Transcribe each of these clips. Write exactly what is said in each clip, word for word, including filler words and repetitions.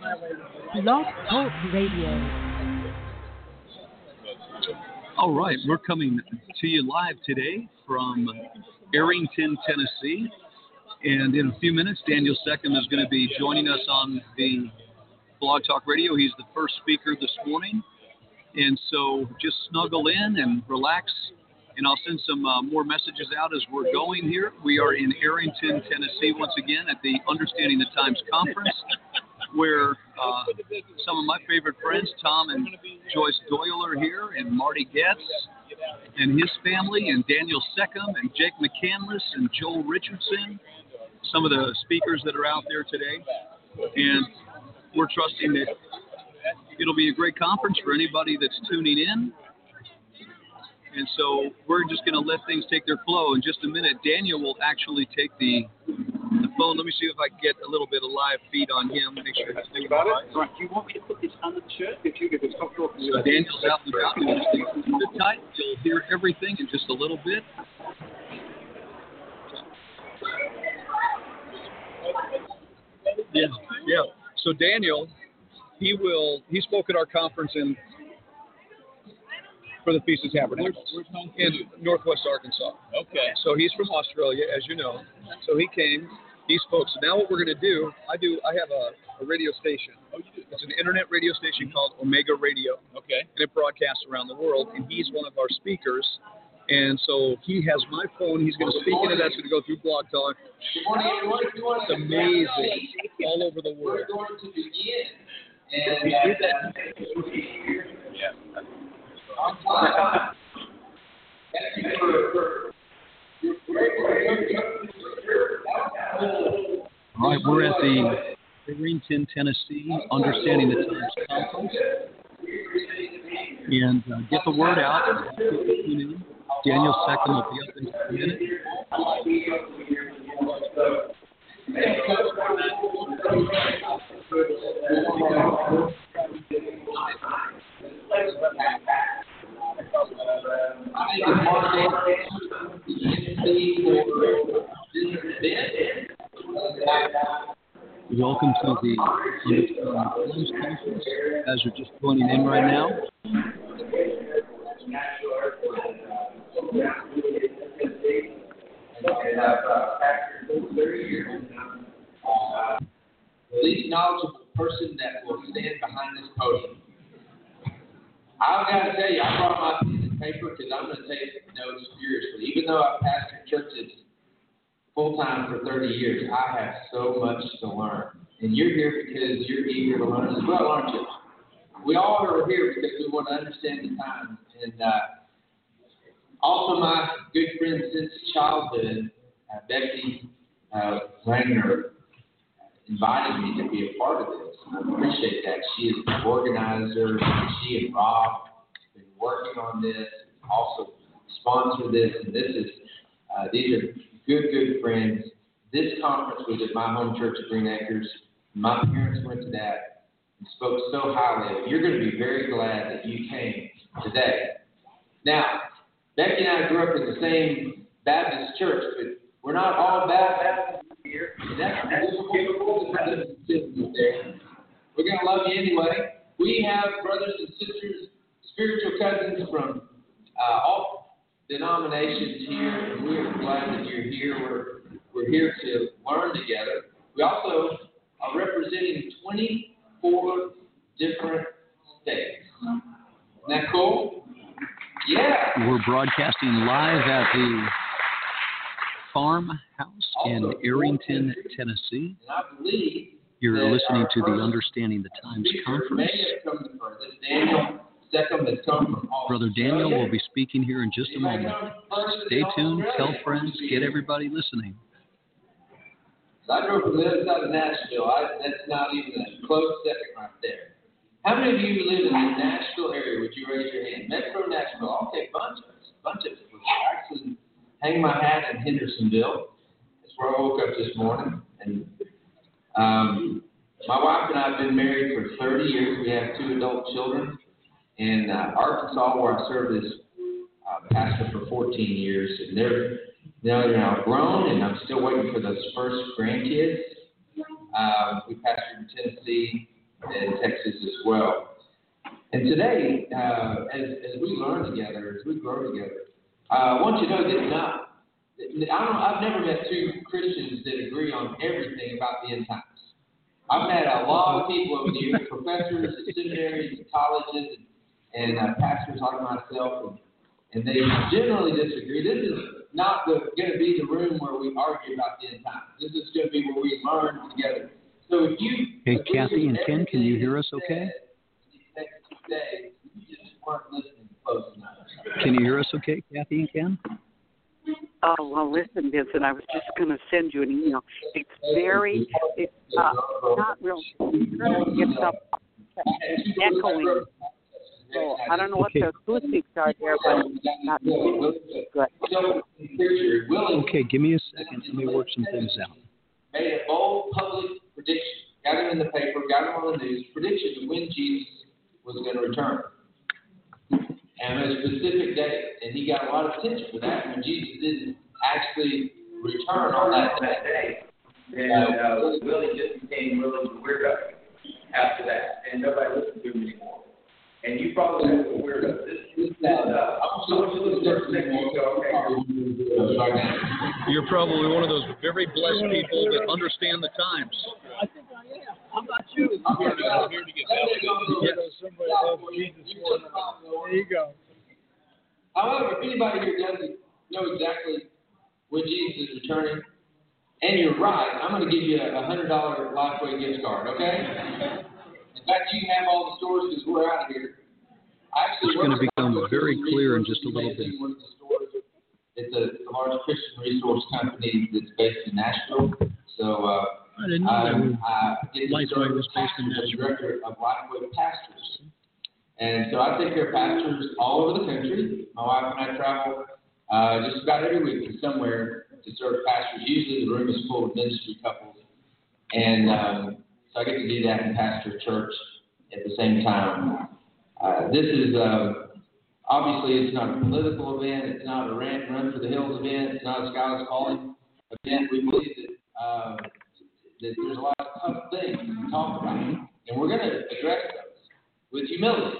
Blog Talk Radio. All right, we're coming to you live today from Arrington, Tennessee. And in a few minutes, Daniel Seckham is going to be joining us on the Blog Talk Radio. He's the first speaker this morning. And so just snuggle in and relax. And I'll send some uh, more messages out as we're going here. We are in Arrington, Tennessee, once again at the Understanding the Times Conference, where uh, some of my favorite friends, Tom and Joyce Doyle, are here, and Marty Getz and his family, and Daniel Seckham, and Jake McCandless, and Joel Richardson, some of the speakers that are out there today. And we're trusting that it'll be a great conference for anybody that's tuning in. And so we're just going to let things take their flow. In just a minute, Daniel will actually take the the phone. Let me see if I can get a little bit of live feed on him. Make sure he's doing about right. it. Right. Do you want me to put this under the shirt? If you if it's not talking So Daniel's out and about. Just sit tight. You'll hear everything in just a little bit. Yeah, yeah. So Daniel, he will. He spoke at our conference in for the Feast of Tabernacles in Northwest Arkansas. Okay. So he's from Australia, as you know. So he came, he spoke. So now what we're going to do, I do. I have a, a radio station. Oh, you do? It's an internet radio station called Omega Radio. Okay. And it broadcasts around the world. And he's one of our speakers. And so he has my phone. He's going to speak into that. It's going to go through Blog Talk. Good morning, everyone. It's amazing. All over the world. We're going to begin. And uh, yeah. All right, we're at the Arrington, Tennessee Understanding the Times Conference. And uh, get the word out. Daniel Seckham will be up in a minute. Welcome to the Understanding the Times Conference. As you're just joining in right now. the least knowledgeable person that will stand behind this podium. I've got to tell you, I brought my pen and paper because I'm going to take notes seriously. Even though I've pastored churches full-time for thirty years, I have so much to learn. And you're here because you're eager to learn as well, aren't you? We all are here because we want to understand the times. And uh, also my good friend since childhood, uh, Becky uh, Wagner, invited me to be a part of this. I appreciate that. She is the organizer. She and Rob have been working on this, also sponsor this. And this is, uh, these are good, good friends. This conference was at my home church at Green Acres. My parents went to that and spoke so highly of it. You're going to be very glad that you came today. Now, Becky and I grew up in the same Baptist church, but we're not all Baptists here. That's difficult there. We're going to love you anyway. We have brothers and sisters, spiritual cousins from uh, all denominations here, and we are glad that you're here. We're, we're here to learn together. We also are representing twenty-four different states. Isn't that cool? Yeah. We're broadcasting live at the farmhouse in Arrington, Tennessee. And I believe you're listening to the Understanding the Times Conference. Daniel Seckham has come from Brother Daniel will be speaking here in just a moment. Stay tuned, tell friends, get everybody listening. So I drove from the other side of Nashville. I, that's not even a close second right there. How many of you live in the Nashville area? Would you raise your hand? Metro Nashville. Okay, bunch of us. Bunch of us. I actually hang my hat in Hendersonville. That's where I woke up this morning. And um, my wife and I have been married for thirty years. We have two adult children. In uh, Arkansas, where I served as uh, pastor for fourteen years, and they're now they're now grown, and I'm still waiting for those first grandkids. Uh, we pastored in Tennessee in Texas as well. And today, uh, as, as we learn together, as we grow together, uh, I want you to know that not, I don't, I've never met two Christians that agree on everything about the end times. I've met a lot of people over the years, professors at seminaries and colleges and, and uh, pastors like myself, and, and they generally disagree. This is not going to be the room where we argue about the end times. This is going to be where we learn together. So if you Hey, Kathy and Ken, can you hear us okay? Said, you just weren't listening close enough. Can you hear us okay, Kathy and Ken? Oh, well, listen, Vincent, I was just going to send you an email. It's very, it's uh, not real, it's uh, echoing. So I don't know what the acoustics are there, but not good. Okay, give me a second. Let me work some things out. Made a bold public prediction, got it in the paper, got it on the news, prediction of when Jesus was going to return. And a specific date, and he got a lot of attention for that when Jesus didn't actually return on that day. And uh, Willie just became really weirdo after that, and nobody listened to him anymore. And you probably have a weirdo. This is uh, so much of the first thing you go, okay. You're probably one of those very blessed people that understand the times. I think I am. How about you? I'm here to, I'm here to get validated. Yes. Somebody loves Jesus more than I. There you go. However, if anybody here doesn't know exactly when Jesus is returning, and you're right, I'm going to give you a one hundred dollars Lifeway gift card, okay? In fact, you can have all the stores because we're out of here. Actually, it's going to become very clear in just a little bit. It's a, it's a large Christian resource company that's based in Nashville. So uh, I didn't know I, that I get to Lifeway serve was based in as Nashville. director of Lifeway Pastors. And so I take care of pastors all over the country. My wife and I travel uh, just about every week to somewhere to serve pastors. Usually the room is full of ministry couples. And um, so I get to do that and pastor church at the same time. Uh, this is, uh, obviously, it's not a political event. It's not a rant, run for the hills event. It's not a Sky's Calling event. We believe that, uh, that there's a lot of tough things to talk about. And we're going to address those with humility.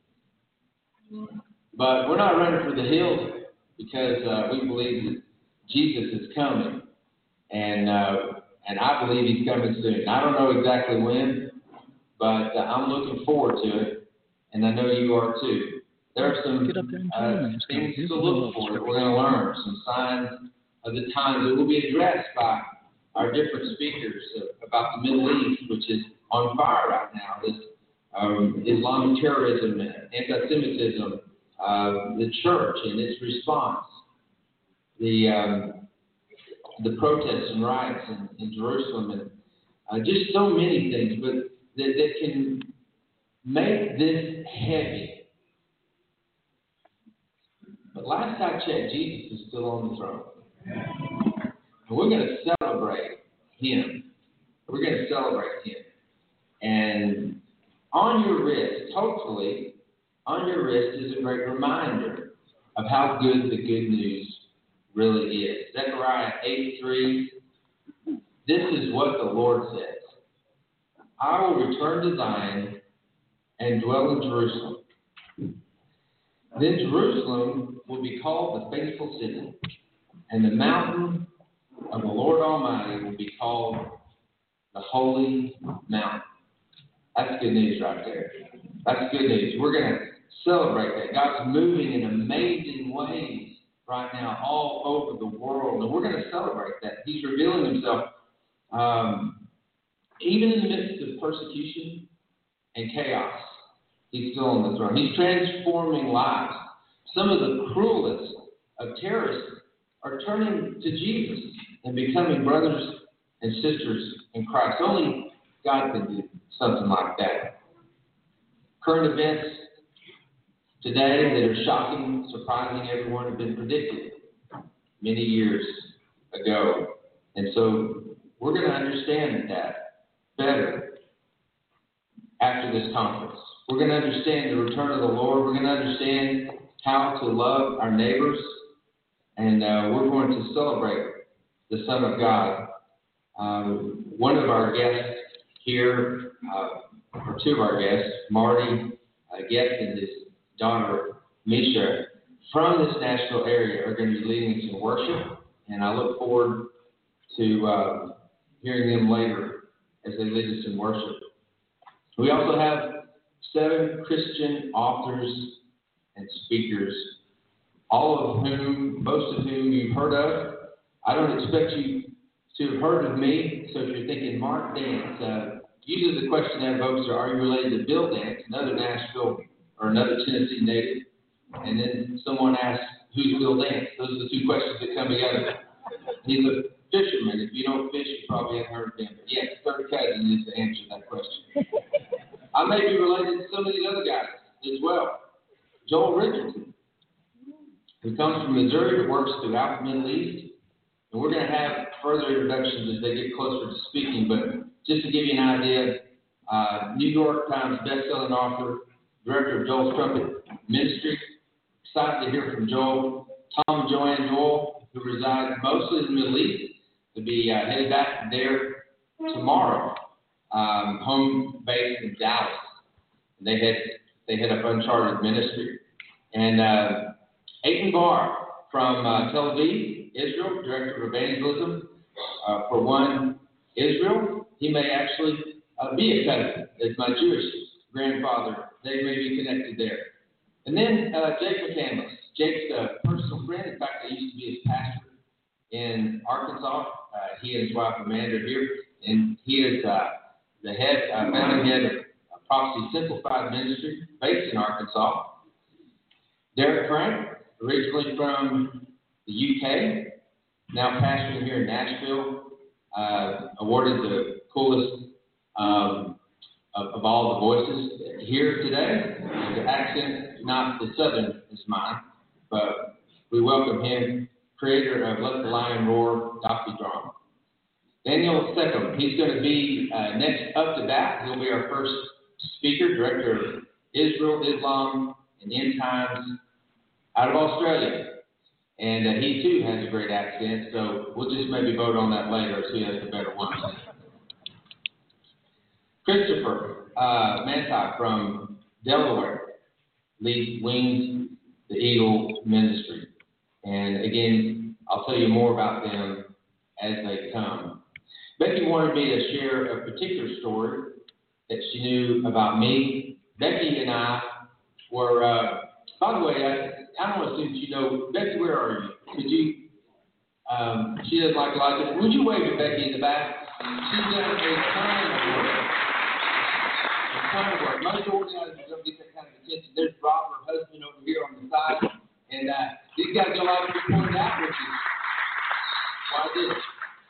But we're not running for the hills because uh, we believe that Jesus is coming. And uh, and I believe he's coming soon. I don't know exactly when, but uh, I'm looking forward to it. And I know you are too. There are some uh, things to look for that we're going to learn, some signs of the times that will be addressed by our different speakers about the Middle East, which is on fire right now. This um, Islamic terrorism, anti-Semitism, uh, the church and its response, the um, the protests and riots in, in Jerusalem, and uh, just so many things, but that, that can make this heavy. But last I checked, Jesus is still on the throne. And we're going to celebrate him. We're going to celebrate him. And on your wrist, hopefully, on your wrist is a great reminder of how good the good news really is. Zechariah eight three, this is what the Lord says. I will return to Zion and dwell in Jerusalem. Then Jerusalem will be called the faithful city, and the mountain of the Lord Almighty will be called the Holy Mountain. That's good news right there. That's good news. We're going to celebrate that. God's moving in amazing ways right now all over the world, and we're going to celebrate that. He's revealing himself um, even in the midst of persecution and chaos. He's still on the throne. He's transforming lives. Some of the cruelest of terrorists are turning to Jesus and becoming brothers and sisters in Christ. Only God can do something like that. Current events today that are shocking, surprising everyone have been predicted many years ago. And so we're going to understand that better after this conference. We're going to understand the return of the Lord. We're going to understand how to love our neighbors. And uh, we're going to celebrate the Son of God. Um, one of our guests here, uh, two of our guests, Marty uh, Guest and his daughter, Misha, from this Nashville area are going to be leading us in worship, and I look forward to uh, hearing them later as they lead us in worship. We also have seven Christian authors and speakers, all of whom, most of whom you've heard of. I don't expect you to have heard of me, so if you're thinking Mark Dance, uh, usually the question that evokes are, are you related to Bill Dance, another Nashville or another Tennessee native? And then someone asks, who's Bill Dance? Those are the two questions that come together. He's a fisherman. If you don't fish, you probably haven't heard of him. But yes, third cousin is to answer that question. I may be related to some of these other guys as well. Joel Richardson, who comes from Missouri but works throughout the Middle East. And we're going to have further introductions as they get closer to speaking. But just to give you an idea, uh, New York Times bestselling author, director of Joel's Trumpet Ministry. Excited to hear from Joel. Tom and Joanne Joel, who reside mostly in the Middle East, to be uh, headed back there tomorrow, um, home base in Dallas. They head they head up Uncharted Ministry. And uh, Aiton Bar from uh, Tel Aviv, Israel, director of evangelism uh, for One Israel. He may actually uh, be a cousin, as my Jewish grandfather. They may be connected there. And then uh, Jake McCandless. Jake's a personal friend. In fact, I used to be his pastor in Arkansas. Uh, he and his wife Amanda are here, and he is uh, the head, uh, founding head of uh, Prophecy Simplified Ministry, based in Arkansas. Derek Frank, originally from the U K, now pastoring here in Nashville, uh, awarded the coolest um, of, of all the voices here today. The accent not as southern as mine, but we welcome him, creator of Let the Lion Roar, Doctor Drum. Daniel Seckham, he's going to be uh, next up to bat. He'll be our first speaker, director of Israel, Islam, and End Times out of Australia. And uh, he too has a great accent, so we'll just maybe vote on that later, see who has the better one. Christopher uh, Manti from Delaware leads Wings the Eagle Ministry. And again, I'll tell you more about them as they come. Becky wanted me to share a particular story that she knew about me. Becky and I were, uh, by the way, I, I don't want to assume that you know, Becky, where are you? Could you, um, she doesn't like a lot of this. Would you wave to Becky in the back? She's done a ton of work. A ton of work. Most organizers don't get that kind of attention. There's Rob, her husband, over here on the side. And uh, these guys don't like to be pointed out, which is why I did it.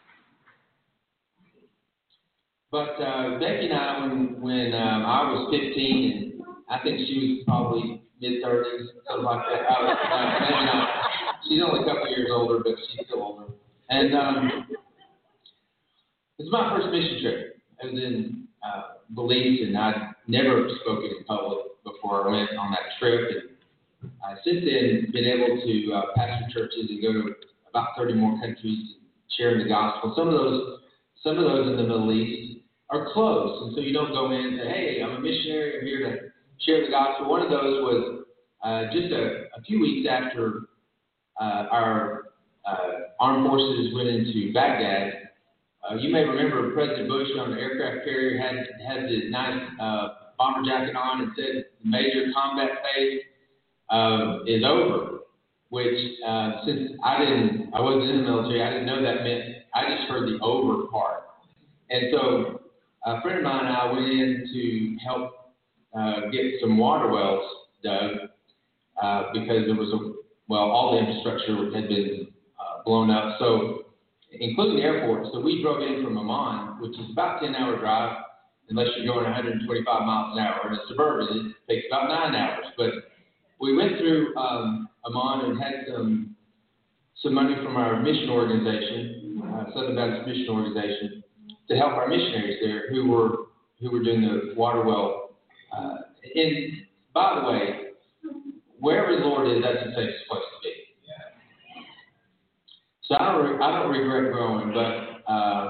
But uh, Becky and I, when, when um, I was fifteen, and I think she was probably mid-thirties, something like that. Oh, uh, maybe not. She's only a couple of years older, but she's still older. And um, it was my first mission trip. I was in uh, Belize, and I'd never spoken in public before I went on that trip. And I've since then been able to uh, pastor churches and go to about thirty more countries sharing the gospel. Some of those, some of those in the Middle East are closed, and so you don't go in and say, "Hey, I'm a missionary. I'm here to share the gospel." One of those was uh, just a, a few weeks after uh, our uh, armed forces went into Baghdad. Uh, you may remember President Bush on the aircraft carrier had had the nice uh, bomber jacket on and said, "The major combat phase Uh, is over," which uh, since I didn't, I wasn't in the military, I didn't know that meant. I just heard the over part, and so a friend of mine and I went in to help uh, get some water wells dug uh, because there was a well, all the infrastructure had been uh, blown up, so including the airport. So we drove in from Amman, which is about a ten-hour drive, unless you're going one hundred twenty-five miles an hour. In a Suburban, it takes about nine hours, but we went through um, Amman and had some some money from our mission organization, uh, Southern Baptist Mission Organization, to help our missionaries there who were who were doing the water well. Uh, and by the way, wherever the Lord is, that's the safest place to be. So I don't re- I don't regret growing, but uh,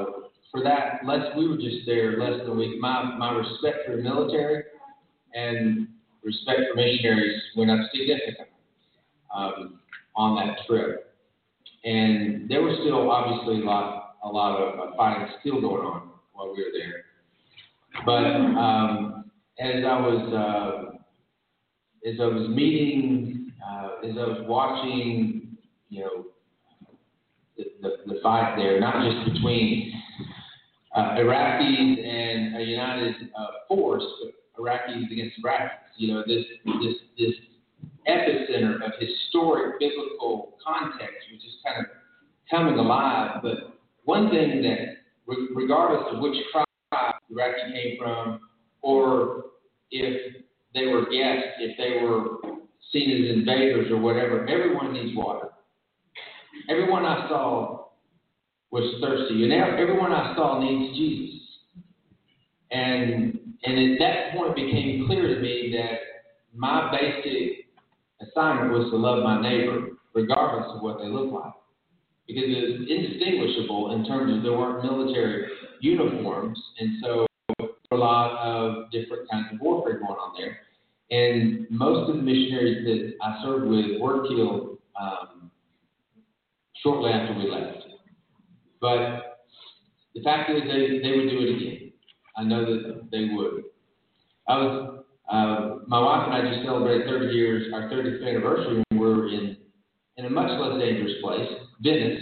for that, less we were just there less than a week. My my respect for the military and respect for missionaries went up significantly um, on that trip. And there was still obviously a lot a lot of uh, fighting still going on while we were there. But um, as I was uh, as I was meeting, uh, as I was watching, you know, the, the, the fight there, not just between uh, Iraqis and a united uh, force, but Iraqis against Iraqis. You know, this this this epicenter of historic biblical context was just kind of coming alive. But one thing that, re- regardless of which tribe Iraqi came from, or if they were guests, if they were seen as invaders or whatever, everyone needs water. Everyone I saw was thirsty, and everyone I saw needs Jesus. And and at that point, it became clear to me that my basic assignment was to love my neighbor, regardless of what they look like, because it was indistinguishable in terms of there weren't military uniforms, and so there were a lot of different kinds of warfare going on there. And most of the missionaries that I served with were killed um, shortly after we left. But the fact is, they, they would do it again. I know that they would. I was, uh, my wife and I just celebrated thirty years, our thirtieth anniversary, and we're in, in a much less dangerous place, Venice.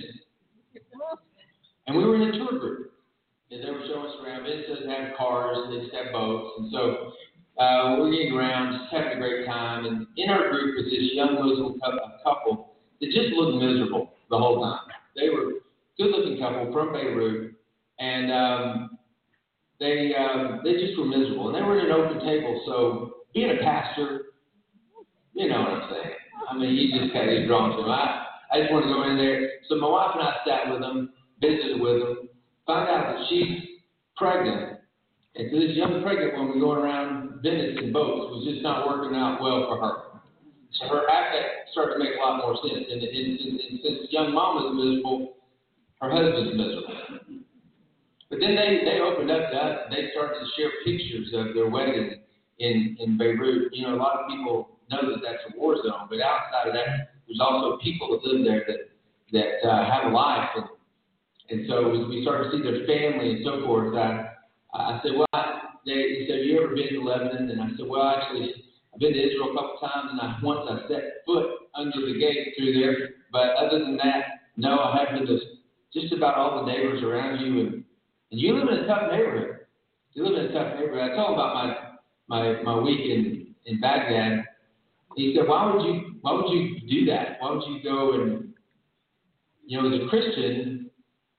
And we were in a tour group. And they were showing us around. Venice doesn't have cars, they just have boats. And so uh, we're getting around, just having a great time. And in our group was this young Muslim couple that just looked miserable the whole time. They were a good-looking couple from Beirut, and um, they um, they just were miserable. And they were at an open table, so being a pastor, you know what I'm saying. I mean, you just kind of get drawn to them. I, I just want to go in there. So my wife and I sat with them, visited with them, found out that she's pregnant. And so this young pregnant woman going around Venice in boats was just not working out well for her. So her affect started to make a lot more sense. And, and, and, and since young mom was miserable, her husband's miserable. But then they, they opened up to us. They started to share pictures of their wedding in, in Beirut. You know, a lot of people know that that's a war zone. But outside of that, there's also people that live there that, that uh, have a life. And, and so as we started to see their family and so forth, I, I said, well, they, they said, have you ever been to Lebanon? And I said, well, actually, I've been to Israel a couple times, and I, once I set foot under the gate through there. But other than that, no, I have been to just about all the neighbors around you. And, and you live in a tough neighborhood. You live in a tough neighborhood. I told him about my my, my week in, in Baghdad. He said, why would you why would you do that? Why would you go and, you know, as a Christian,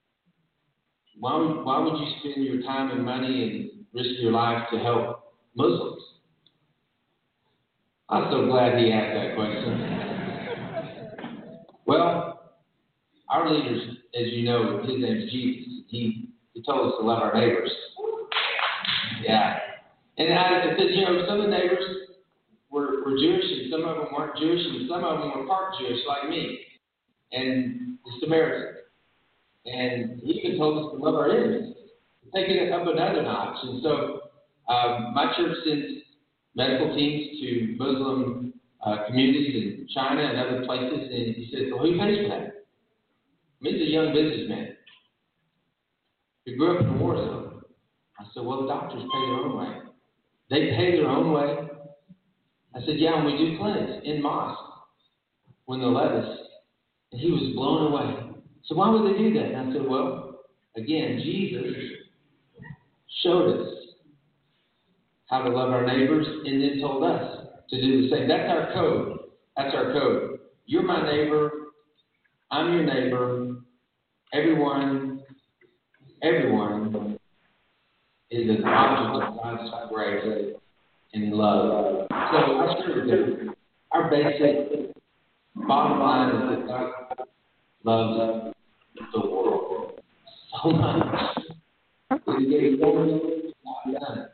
why would, why would you spend your time and money and risk your life to help Muslims? I'm so glad he asked that question. Well, our leaders, as you know, his name's Jesus. He, he told us to love our neighbors. Yeah. And I said, you know, some of the neighbors were, were Jewish, and some of them weren't Jewish, and some of them were part Jewish, like me, and the Samaritans. And he even told us to love our enemies, taking it up another notch. And so um, my church sends medical teams to Muslim uh, communities in China and other places, and he said, well, who pays for that? I mean, he's a young businessman who grew up in a war zone. I said, well, the doctors pay their own way. They pay their own way. I said, yeah, and we do clinics in mosque when they'll let us. And he was blown away. So why would they do that? And I said, well, again, Jesus showed us how to love our neighbors and then told us to do the same. That's our code. That's our code. You're my neighbor. I'm your neighbor. Everyone, everyone is an object of God's grace and love. So I sure do. Our basic bottom line is that God loves the world so much. He gave one son.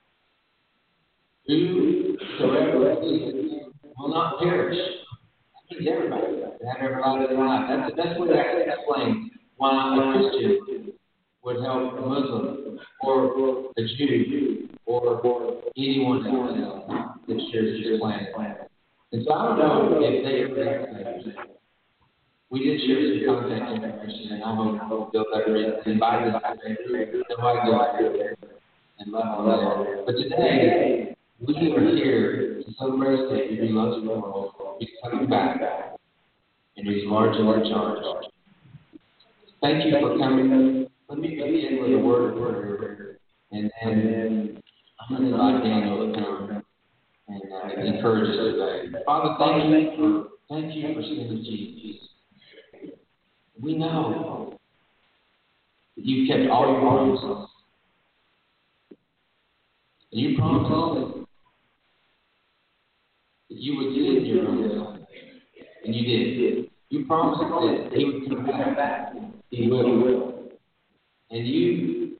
Whosoever believes will not perish. That means everybody to have every life in their life. That's the best way I can explain why a Christian would help a Muslim or a Jew or anyone else that shares this planet. And so I don't know if they ever got saved. We did share some contact information, and I hope they'll ever invite us to know how to go there and love them. But today, we are here to celebrate a Savior who loves the world. He's coming back, and He's largely in charge. Thank you for coming. Let me begin with a word of prayer, and then I'm going to invite Daniel to come and uh, encourage us today. Father, thank you for thank you for sending Jesus. We know that you kept all your promises. And you promised that you would send your own Son. And you did. You promised that He would come back. He will. And you,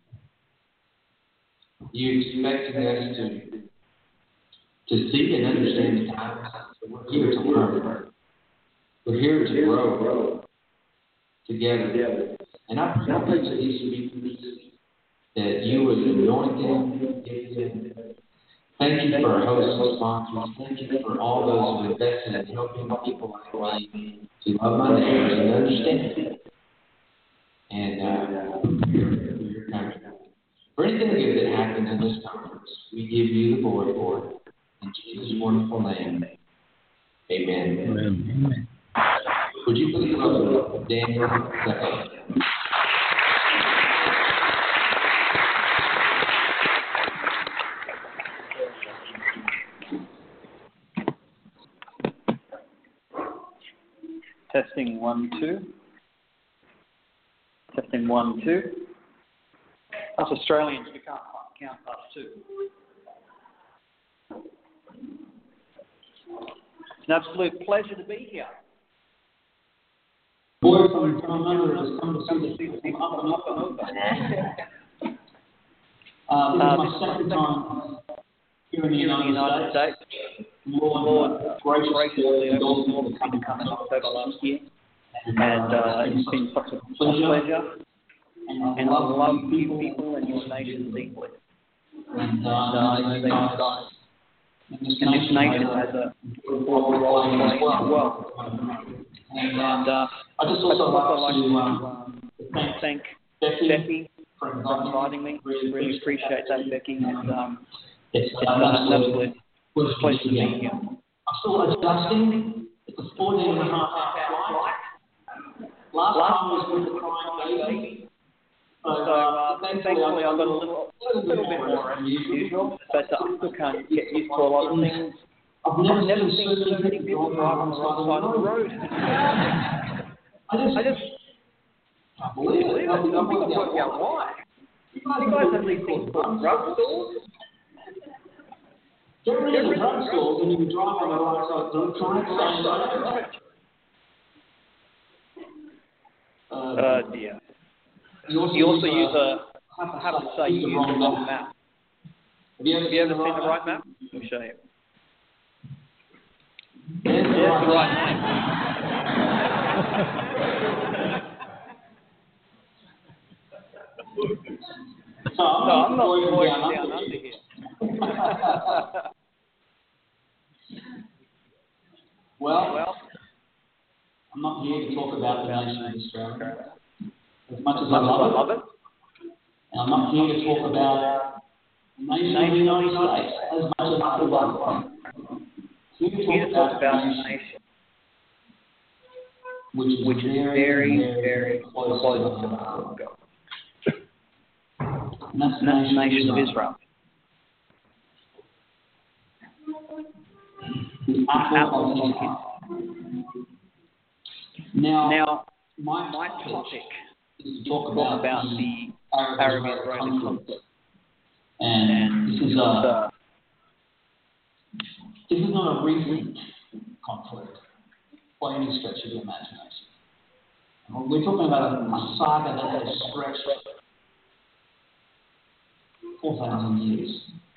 you expecting us to, to see and understand the times. So we're here to learn. We're here to grow together. And I pray that these speakers, that you would anoint them, give them. Thank you for our hosts and sponsors. Thank you for all those who invested in helping people like me to love my neighbors and understand. And uh, for your country. For anything good that happens in this conference, we give you the glory for it. In Jesus' wonderful name, amen. Amen. Would you please welcome Daniel Zephyr? Testing one, two. Testing one, two. Us Australians, we can't count us two. It's an absolute pleasure to be here. Boy from Toronto has come to see the people up and up and over. Uh, this uh, is my second time here in the United, United States. States. Lord, uh, graciously endorsed me to come to come in October last year. And uh, it's been such a pleasure. And, and I love you people and your nation deeply. And uh, uh, they guys. And this nation has a important role to play as well. And uh, I just also like to um, thank Becky, Becky for inviting me. Really, really appreciate that, Becky. And um, it's, it's uh, an absolute pleasure to be here. I'm still adjusting. It's a fourteen and a half hour flight. Last, Last time was with the crying baby. So, so uh, thankfully, I got a little, a little bit more than usual, but uh, I still can't get used to a lot of things. I've never, I've never seen, seen so many people drive on the wrong side of the road. I just, I just can't believe it. I can't work out why. You guys have these things called drugstores. Get rid of the drugstores and you can drive on the right side. Don't try and side of the road. Uh, dear. You also, you also use a, I have to say, you use the wrong map. Have you ever, have you ever seen, seen the the right right map? Let me show you. There's the There's the right right name. So I'm no, not, I'm not going down, down down under under here. well, well, I'm not here to talk about the nation of Australia. As much as much I love, love it, it. and I'm not here to talk about the nation of the United States. As much as I love it. Here to Here to talk about the the nation, nation, which is which is very, very, very close close to to the the heart heart of God. And that's the And that's the nation nation of of Israel. Israel. The apple Apple of his of his eye. Now, Now, my my topic topic is to talk is about, about the the Arab-Israeli Arab-Israeli conflict. conflict. And, And this is uh, a this is not a recent conflict by any stretch of the imagination. We're talking about a, a saga that has stretched four thousand years.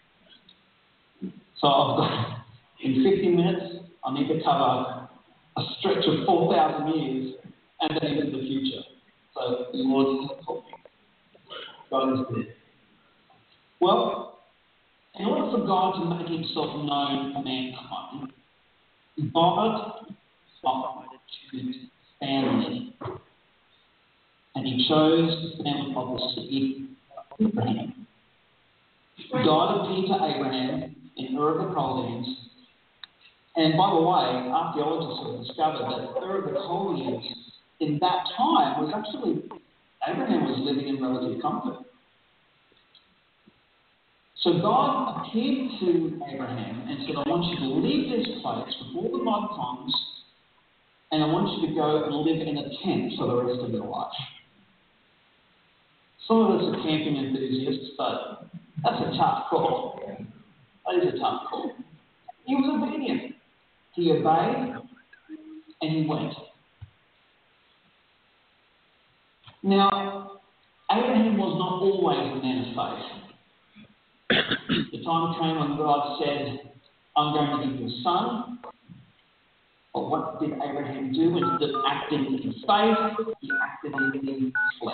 So I've got, in fifty minutes, I need to cover a stretch of four thousand years and then into the future. So, Lord, help me. God is there. Well, in order for God to make himself known to mankind, God decided to choose family. And he chose the family of the city of Abraham. God appeared to Abraham in Ur of the Chaldeans. And by the way, archaeologists have discovered that Ur of the Chaldeans in that time was actually, Abraham was living in relative comfort. So God appeared to Abraham and said, I want you to leave this place with all the mud ponds, and I want you to go and live in a tent for the rest of your life. Some of us are camping enthusiasts, but that's a tough call. That is a tough call. He was obedient. He obeyed, and he went. Now, Abraham was not always a man of faith. The time came when God said, I'm going to give you a son. But what did Abraham do? Instead of acting in faith, he acted in flesh.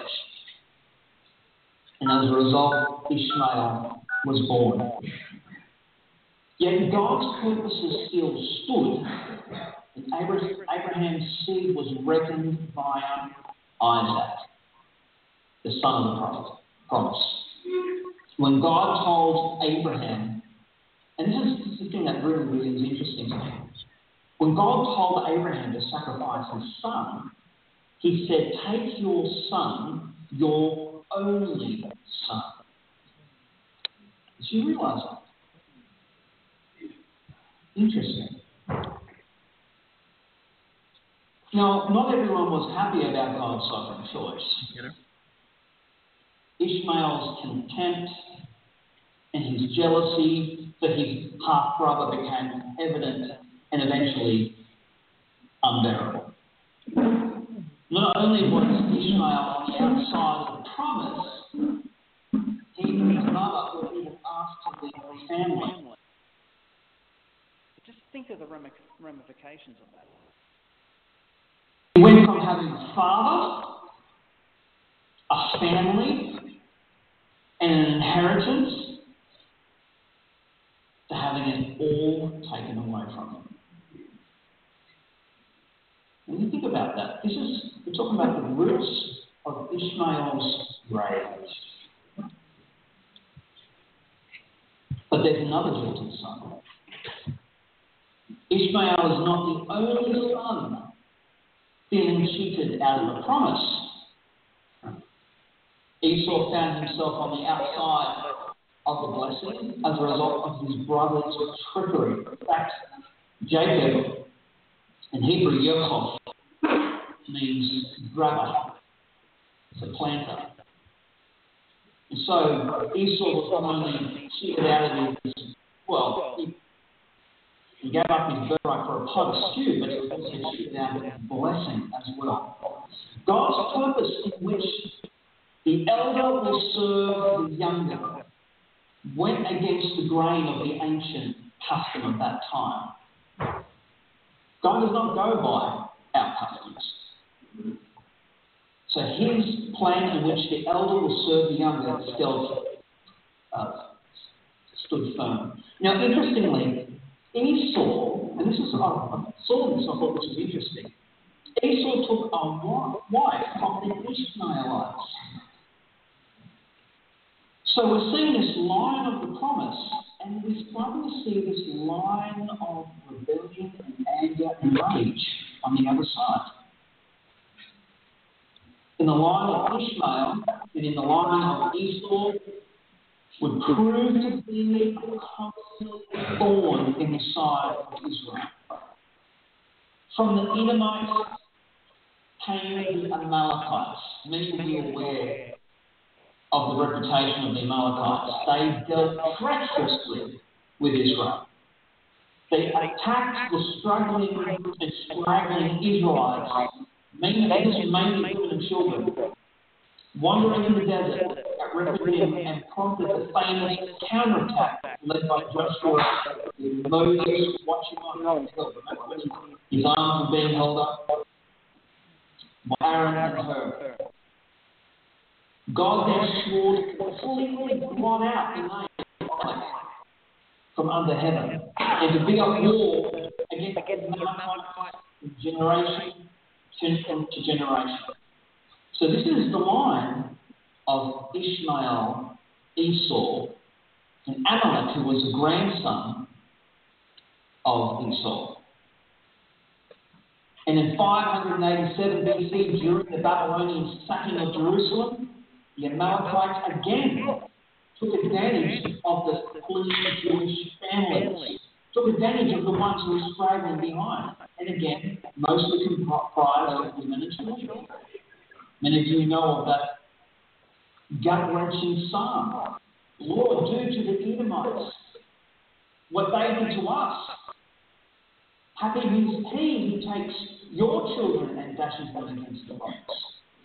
And as a result, Ishmael was born. Yet God's purposes still stood, and Abraham's seed was reckoned via Isaac, the son of the promise. When God told Abraham, and this is the thing that really, really is interesting to me. When God told Abraham to sacrifice his son, he said, take your son, your only son. Did you realise that? Interesting. Now, not everyone was happy about God's sovereign choice. Ishmael's contempt and his jealousy for his half-brother became evident and eventually unbearable. Not only was Ishmael on the outside of the promise, he and his mother were even asked to leave the family. Just think of the ramifications of that. He went from having a father, a family, and an inheritance to having it all taken away from him. When you think about that, this is, we're talking about the roots of Ishmael's rage. But there's another guilty son. Ishmael is not the only son being cheated out of the promise. Esau found himself on the outside of the blessing as a result of his brother's trickery. In fact, Jacob, in Hebrew, Yaakov, means grabber. It's a planter. And so Esau was not only cheated out of his, well, he, he gave up his birthright for a pot of stew, but he was also cheated out of his blessing as well. God's purpose in which the elder will serve the younger went against the grain of the ancient custom of that time. God does not go by our customs. So his plan in which the elder will serve the younger still uh, stood firm. Now, interestingly, Esau, and this is, I saw this, I thought this was interesting. Esau took a wife from the Ishmaelites. So we're seeing this line of the promise, and we're starting to see this line of rebellion and anger and rage on the other side. In the line of Ishmael and in the line of Esau would prove to be a constant thorn in the side of Israel. From the Edomites came the Amalekites. Many will be aware of the reputation of the Amalekites. They dealt treacherously with Israel. They attacked the struggling and straggling Israelites, mainly, mainly women and children, wandering in the desert at Rephidim, and prompted the famous counterattack led by Joshua, with Moses watching on the hill. Remember when his arms were being held up by Aaron and Hur. God then swore to completely blot out the name of God from under heaven and to bring up war against the Amalekites from generation to generation. So this is the line of Ishmael, Esau, and Amalek, who was a grandson of Esau. And in five eighty-seven B C, during the Babylonian sacking of Jerusalem, the Amalekites again took advantage of the clean Jewish families, took advantage of the ones who were straggling behind, and again, mostly comprised of women and children. Many of you know of that gut-wrenching psalm. Lord, do to the Edomites what they did to us. Happy is he who takes your children and dashes them against the rocks.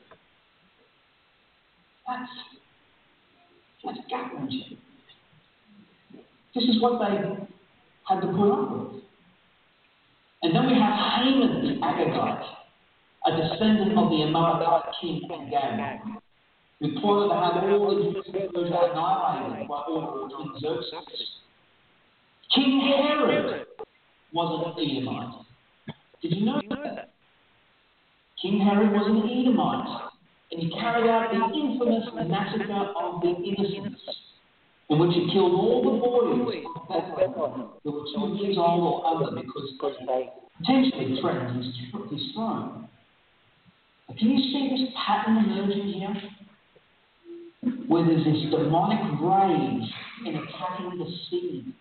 That's, that's gut-wrenching. This is what they had to put up with. And then we have Haman the Agagite, a descendant of the Amalekite king Agag, who plotted to have all the Jews of Persia annihilated by order of King Xerxes. King Herod was an Edomite. Did you know that? King Herod was an Edomite, and he carried out the infamous massacre of the innocents, in which he killed all the boys of Bethlehem who were two years old or under because they potentially threatened his, his throne. But can you see this pattern emerging here? Where there's this demonic rage in attacking the seed.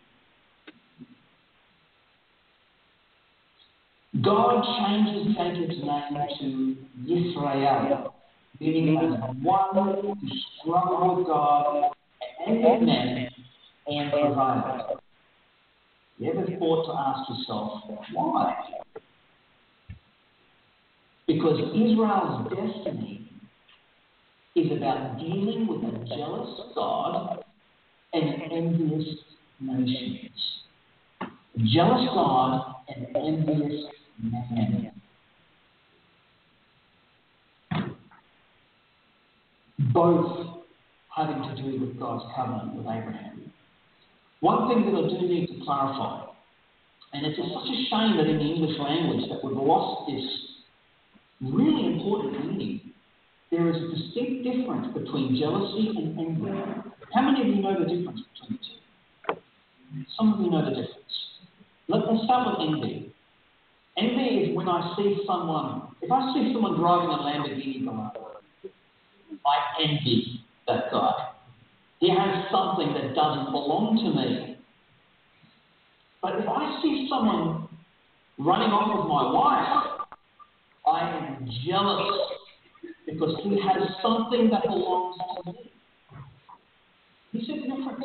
God changes Jacob's name to Yisrael, meaning as one who struggled with God and with men and prevailed. You ever thought to ask yourself, why? Because Israel's destiny is about dealing with a jealous God and envious nations. A jealous God and envious man. Both having to do with God's covenant with Abraham. One thing that I do need to clarify, and it's such a shame that in the English language that we've lost this really important meaning. There is a distinct difference between jealousy and envy. How many of you know the difference between the two? Some of you know the difference. Let's start with envy. Envy is when I see someone, if I see someone driving a Lamborghini Gallardo, I envy that guy. He has something that doesn't belong to me. But if I see someone running off with my wife, I am jealous because he has something that belongs to me. You see the difference?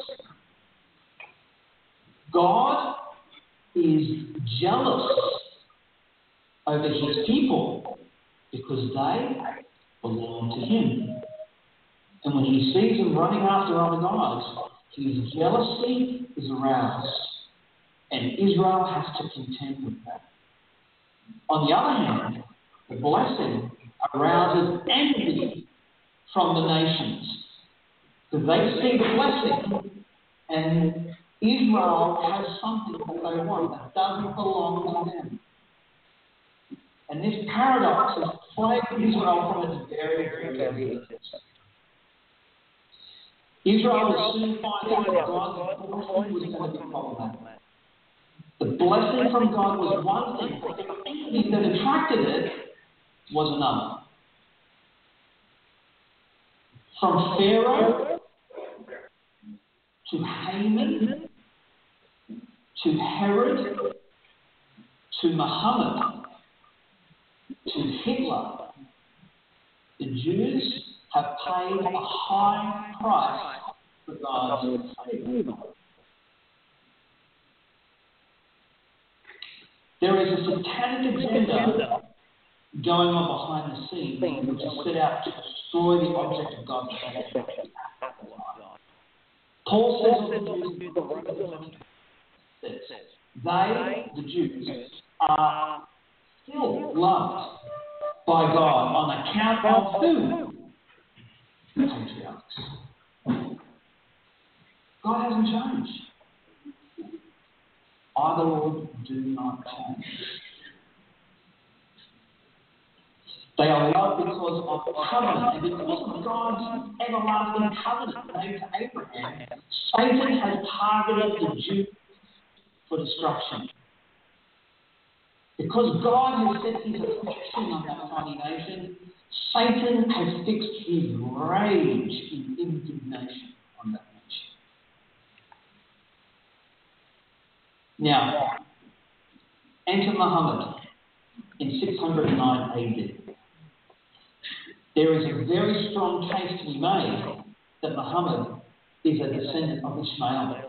God is jealous over his people because they belong to him. And when he sees them running after other gods, his jealousy is aroused. And Israel has to contend with that. On the other hand, the blessing arouses envy from the nations. Because they see the blessing, and Israel has something that they want that doesn't belong to them. And this paradox has plagued Israel from its very, very, very infancy. Israel will soon find out that God's blessing was going to be problematic. The blessing from God was one thing, but the envy that attracted it was another. From Pharaoh to Haman to Herod to Muhammad to Hitler, the Jews have paid a high price for God's favor. There is a satanic agenda going on behind the scenes which is set out to destroy the object of God's favor. Paul says of the Jews, they, the Jews, are still loved by God on account of who? patriarchs. God hasn't changed. I, the Lord, do not change. They are loved because of the covenant, and because of God's everlasting covenant made to Abraham. Satan has targeted the Jews for destruction. Because God has set his affection on that tiny nation, Satan has fixed his rage in indignation on that nation. Now, enter Muhammad in six hundred nine A D. There is a very strong case to be made that Muhammad is a descendant of Ishmael.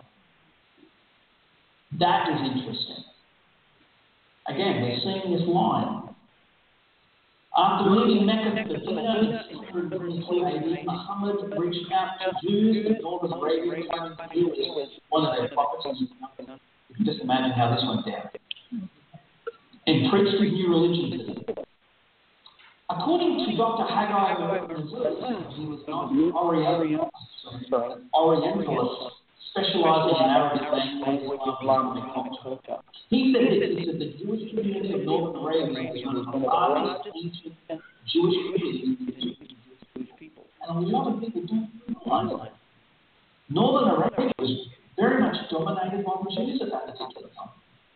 That is interesting. Again, we're seeing this line. After leaving Mecca to Medina in six hundred twenty-two A D, Muhammad reached out to Jews in northern Arabia, claiming he was one of their prophets. You can just imagine how this went down. And preached his new religion to them. According to Doctor Haggai, he was an Oriental, Orientalist specializing in Arabic language, Islam, and culture. He said that, he said the Jewish community of Northern Arabia was one of the largest ancient Jewish communities in Jewish people. And a lot of people don't realize that. Northern Arabia was very much dominated by the Jews at that particular time.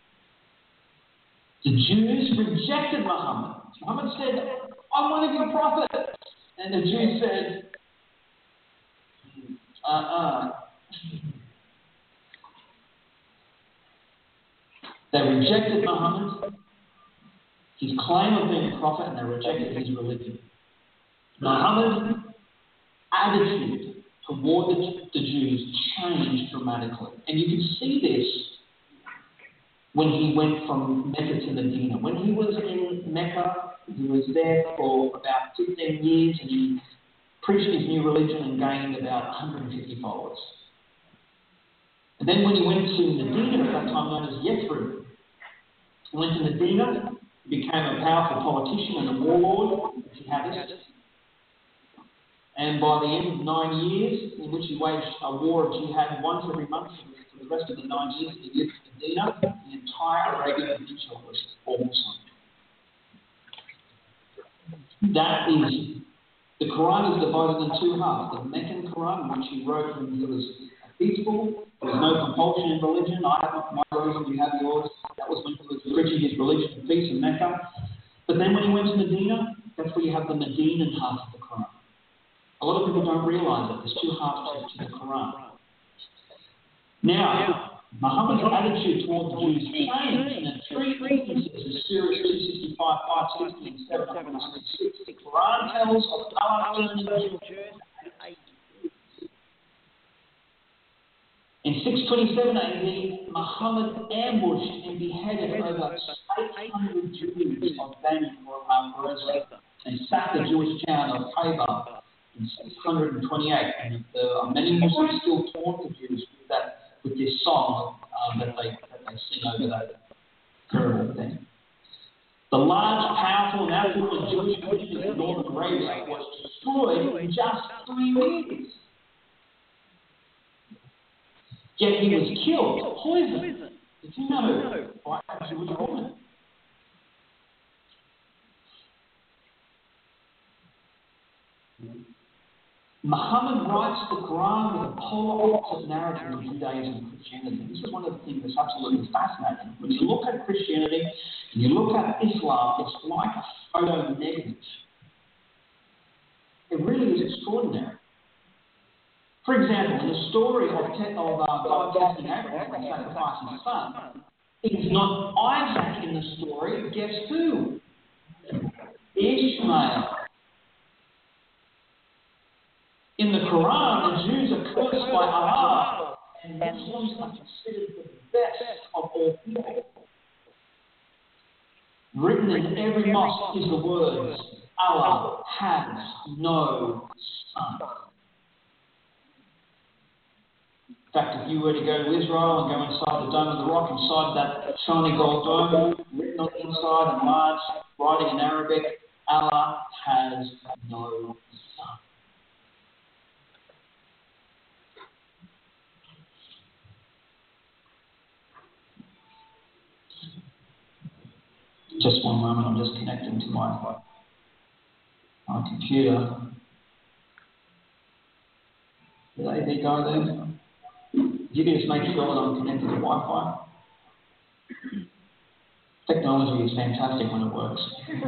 The Jews rejected Muhammad. Muhammad said, I'm one of your prophets. And the Jews said, uh-uh. They rejected Muhammad, his claim of being a prophet, and they rejected his religion. Muhammad's attitude toward the, the Jews changed dramatically. And you can see this when he went from Mecca to Medina. When he was in Mecca, he was there for about fifteen years, and he preached his new religion and gained about one hundred fifty followers. And then when he went to Medina, at that time known as Yathrib, he went to Medina, became a powerful politician and a warlord, a jihadist. And by the end of nine years, in which he waged a war of jihad once every month for the rest of the nine years he lived in Medina, the entire Arabian Peninsula was all Muslim. That is, the Quran is divided in two halves. The Meccan Quran, which he wrote when he was peaceful, there was no compulsion in religion. I have my religion, you have yours. That was when he was preaching his religion of peace in Mecca. But then when he went to Medina, that's where you have the Medinan half of the Quran. A lot of people don't realise that there's two halves to the Quran. Now, Muhammad's attitude toward the Jews changed, and in three instances in Surah two sixty-five, five sixty, and seven sixty-six, the Quran tells of Allah turning the Jews. In six twenty-seven A D, Muhammad ambushed and beheaded over eight hundred Jews of Bani Qurayza and sacked the Jewish town of Khaybar in six hundred twenty-eight. And there are many Muslims still taunt the Jews with that, with this song um, that they that they sing over that terrible thing. The large, powerful, and affluent Jewish community in Northern Arabia was destroyed in just three years. Yet he was killed, poisoned. Did you know? By a Jewish woman. Muhammad writes the Quran with a polar opposite narrative of Judaism and Christianity. This is one of the things that's absolutely fascinating. When you look at Christianity and you look at Islam, it's like a photo negative. It really is extraordinary. For example, in the story of, te- of uh, God testing Abraham and sacrificing his son, it is not Isaac in the story. Guess who? Ishmael. In the Quran, the Jews are cursed by Allah, and Muslims are considered the best of all people. Written in every mosque is the words, Allah has no son. In fact, if you were to go to Israel and go inside the Dome of the Rock, inside that shiny gold dome, written on the inside in large writing in Arabic, Allah has no son. Just one moment, I'm just connecting to my, my computer. Did A B go there? You can just make sure that I'm connected to Wi-Fi. Technology is fantastic when it works.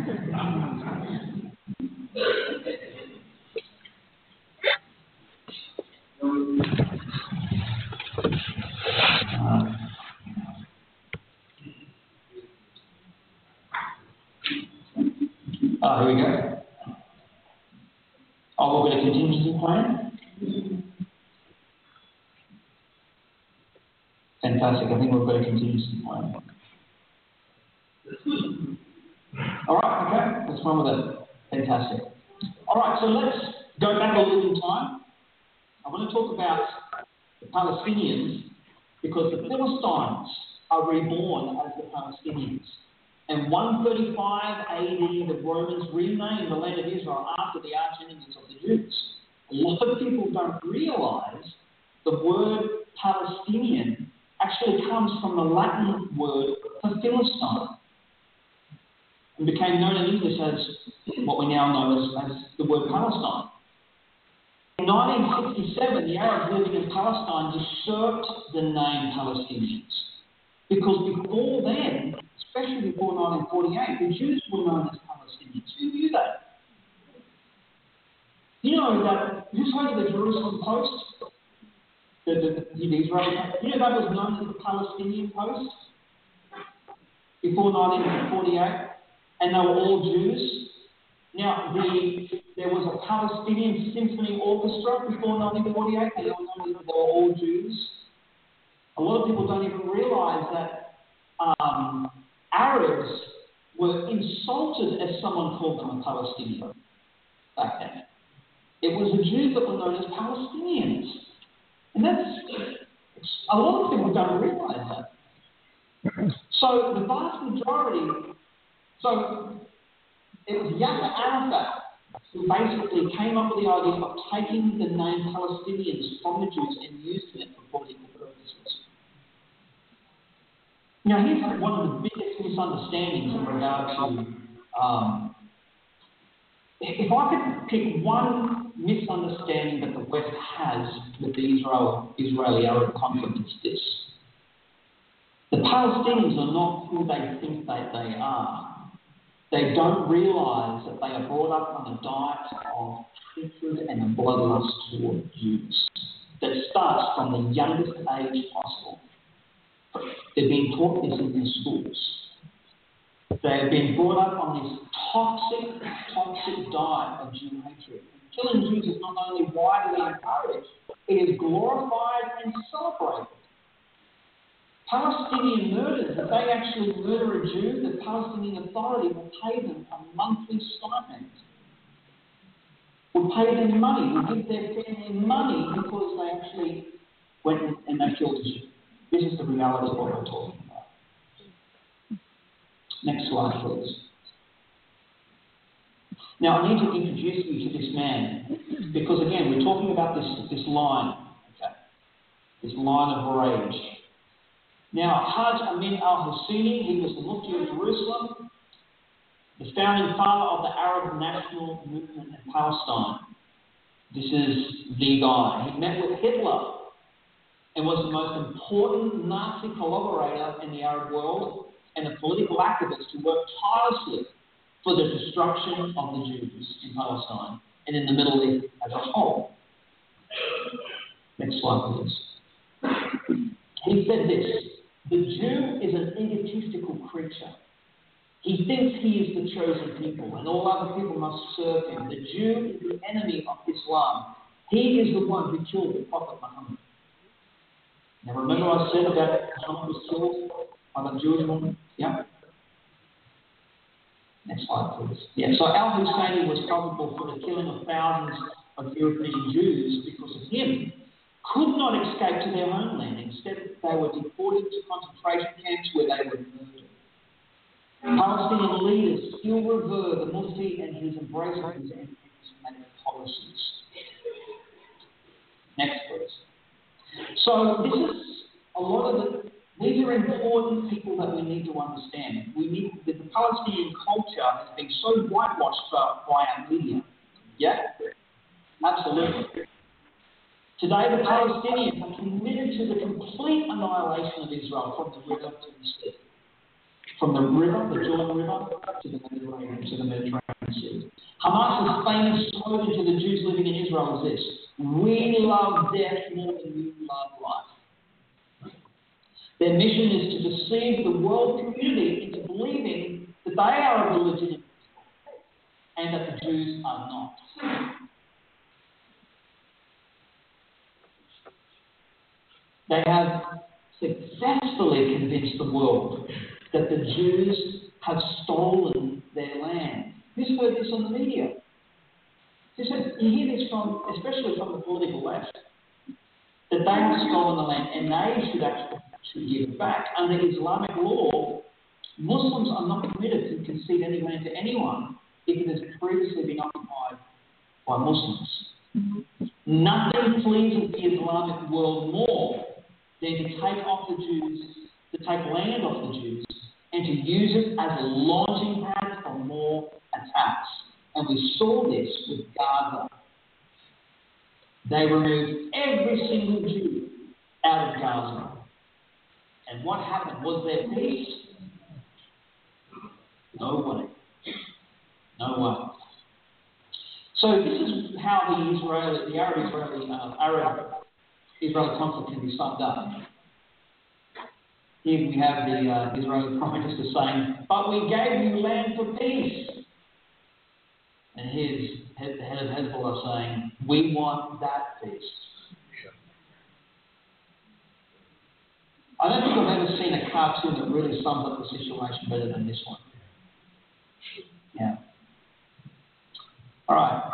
Uh, oh, here we go. Oh, we're going to contingency plan. Fantastic. I think we've got a contingency plan. All right, okay. Let's run with it. Fantastic. All right, so let's go back a little in time. I want to talk about the Palestinians because the Philistines are reborn as the Palestinians. In one thirty-five A D, the Romans renamed the land of Israel after the arch enemies of the Jews. A lot of people don't realise the word Palestinian actually comes from the Latin word for Philistine and became known in English as what we now know as, as the word Palestine. In nineteen sixty-seven, the Arabs living in Palestine usurped the name Palestinians because before then, especially before nineteen forty-eight, the Jews were known as Palestinians. Who knew that? You know that, you just heard of the Jerusalem Post? The, the, the Israeli, you know that was known as the Palestinian Post before nineteen forty-eight, and they were all Jews. Now, the, there was a Palestinian Symphony Orchestra before nineteen forty-eight, and they were, known as, they were all Jews. A lot of people don't even realise that um, Arabs were insulted as someone called them a Palestinian back then. It was the Jews that were known as Palestinians. And that's, a lot of people don't realise that. So the vast majority, so it was Yasser Arafat who basically came up with the idea of taking the name Palestinians from the Jews and using it for political purposes. Now here's one of the biggest misunderstandings in regard to, um, if I could pick one misunderstanding that the West has with the Israel, Israeli-Arab conflict, it's this. The Palestinians are not who they think that they are. They don't realise that they are brought up on a diet of hatred and a bloodlust toward Jews that starts from the youngest age possible. They've been taught this in their schools. They've been brought up on this toxic, toxic diet of Jew hatred. Killing Jews is not only widely encouraged, it is glorified and celebrated. Palestinian murders, if they actually murder a Jew, the Palestinian Authority will pay them a monthly stipend. Will pay them money, will give their family money because they actually went and they killed a Jew. This is the reality of what we're talking about. Next slide, please. Now, I need to introduce you to this man because, again, we're talking about this, this line, okay, this line of rage. Now, Haj Amin al-Husseini, he was the Mufti of Jerusalem, the founding father of the Arab national movement in Palestine. This is the guy. He met with Hitler and was the most important Nazi collaborator in the Arab world and a political activist who worked tirelessly for the destruction of the Jews in Palestine and in the Middle East as a whole. Next slide, please. He said this: the Jew is an egotistical creature. He thinks he is the chosen people and all other people must serve him. The Jew is the enemy of Islam. He is the one who killed the Prophet Muhammad. Now remember I said about Muhammad was killed by the Jewish woman? Yeah? Next slide, please. Yeah, so al-Husseini was culpable for the killing of thousands of European Jews because of him. Could not escape to their homeland. Instead, they were deported to concentration camps where they were murdered. Palestinian leaders still revere the Mufti and his embrace of his anti-Semitic policies. Next, please. So this is a lot of the These are important people that we need to understand. We need the, the Palestinian culture has been so whitewashed by, by our media. Yeah, absolutely. Today, the Palestinians are committed to the complete annihilation of Israel from the river to the sea, from the river, the Jordan River, to the Mediterranean, to the Mediterranean Sea. Hamas's famous slogan to the Jews living in Israel is this: "We love death more than you love life." Their mission is to deceive the world community into believing that they are a religion and that the Jews are not. They have successfully convinced the world that the Jews have stolen their land. Who's heard this on the media? You hear this from, especially from the political left, that they have stolen the land and they should actually should give it back. Under Islamic law, Muslims are not permitted to concede any land to anyone if it has previously been occupied by Muslims. Mm-hmm. Nothing pleases the Islamic world more than to take off the Jews, to take land off the Jews, and to use it as a launching pad for more attacks. And we saw this with Gaza. They removed every single Jew out of Gaza. And what happened? Was there peace? No way. No way. So this is how the Israeli, the Arab-Israeli, uh, Arab-Israeli conflict can be summed up. Here we have the uh, Israeli Prime Minister saying, "But we gave you land for peace." And here's the head of Hezbollah saying, "We want that peace." I don't think I've ever seen a cartoon that really sums up the situation better than this one. Yeah. All right.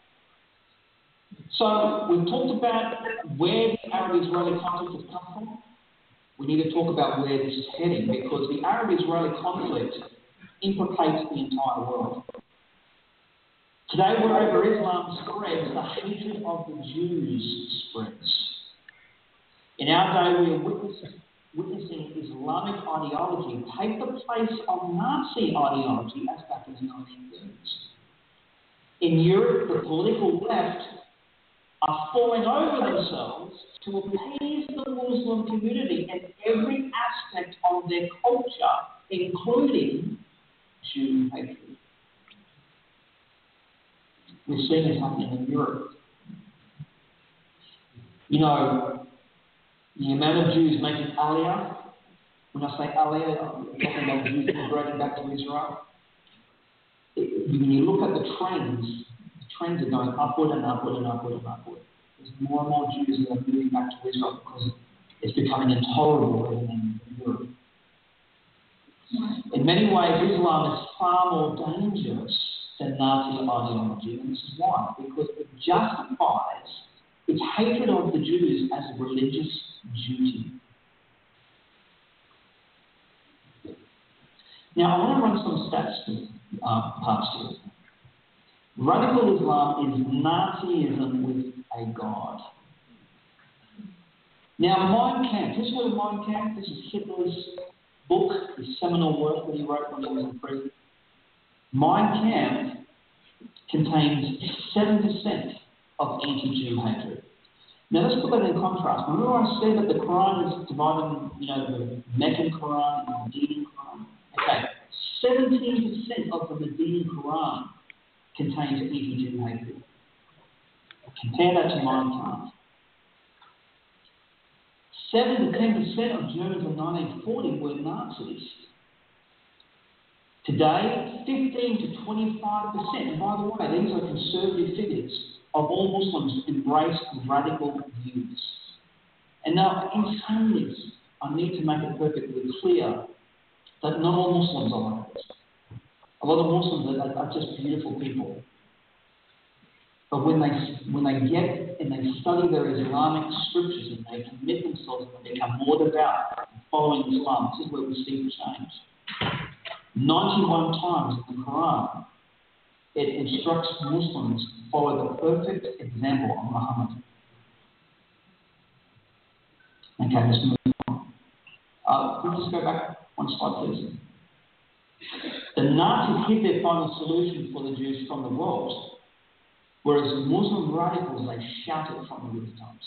So we've talked about where the Arab-Israeli conflict has come from. We need to talk about where this is heading, because the Arab-Israeli conflict implicates the entire world. Today, wherever Islam spreads, the hatred of the Jews spreads. In our day, we are witnessing witnessing Islamic ideology take the place of Nazi ideology as back in the nineteen thirties. In Europe, the political left are falling over themselves to appease the Muslim community in every aspect of their culture, including Jew hatred. We're seeing this happening in Europe. You know, the amount of Jews making Aliyah, when I say Aliyah, I'm talking about Jews migrating back to Israel. It, when you look at the trends, the trends are going upward and upward and upward and upward. There's more and more Jews that are moving back to Israel because it's becoming intolerable living in Europe. In many ways, Islam is far more dangerous than Nazi ideology, and this is why. Because it justifies its hatred of the Jews as a religious duty. Now, I want to run some stats uh, past you. Radical Islam is Nazism with a God. Now, Mein Kampf, this is what Mein Kampf, this is Hitler's book, his seminal work that he wrote when he was in prison. Mein Kampf contains seven percent of anti-Jew hatred. Now let's put that in contrast. Remember I said that the Quran is divided, you know, the Meccan Quran and the Medinan Quran? Okay, seventeen percent of the Medinan Quran contains anti-Jew hatred. Compare that to Mein Kampf. seven to ten percent of Germans in nineteen forty were Nazis. Today, fifteen to twenty-five percent, and by the way, these are conservative figures, of all Muslims embrace radical views. And now, in saying this, I need to make it perfectly clear that not all Muslims are like this. A lot of Muslims are, are just beautiful people. But when they when they get and they study their Islamic scriptures and they commit themselves and become more devout following Islam, this is where we see the change. ninety-one times in the Quran, it instructs Muslims to follow the perfect example of Muhammad. Okay, let's move on. Uh, can we just go back one slide, please? The Nazis hid their final solution for the Jews from the world, whereas Muslim radicals, they shouted from the rooftops.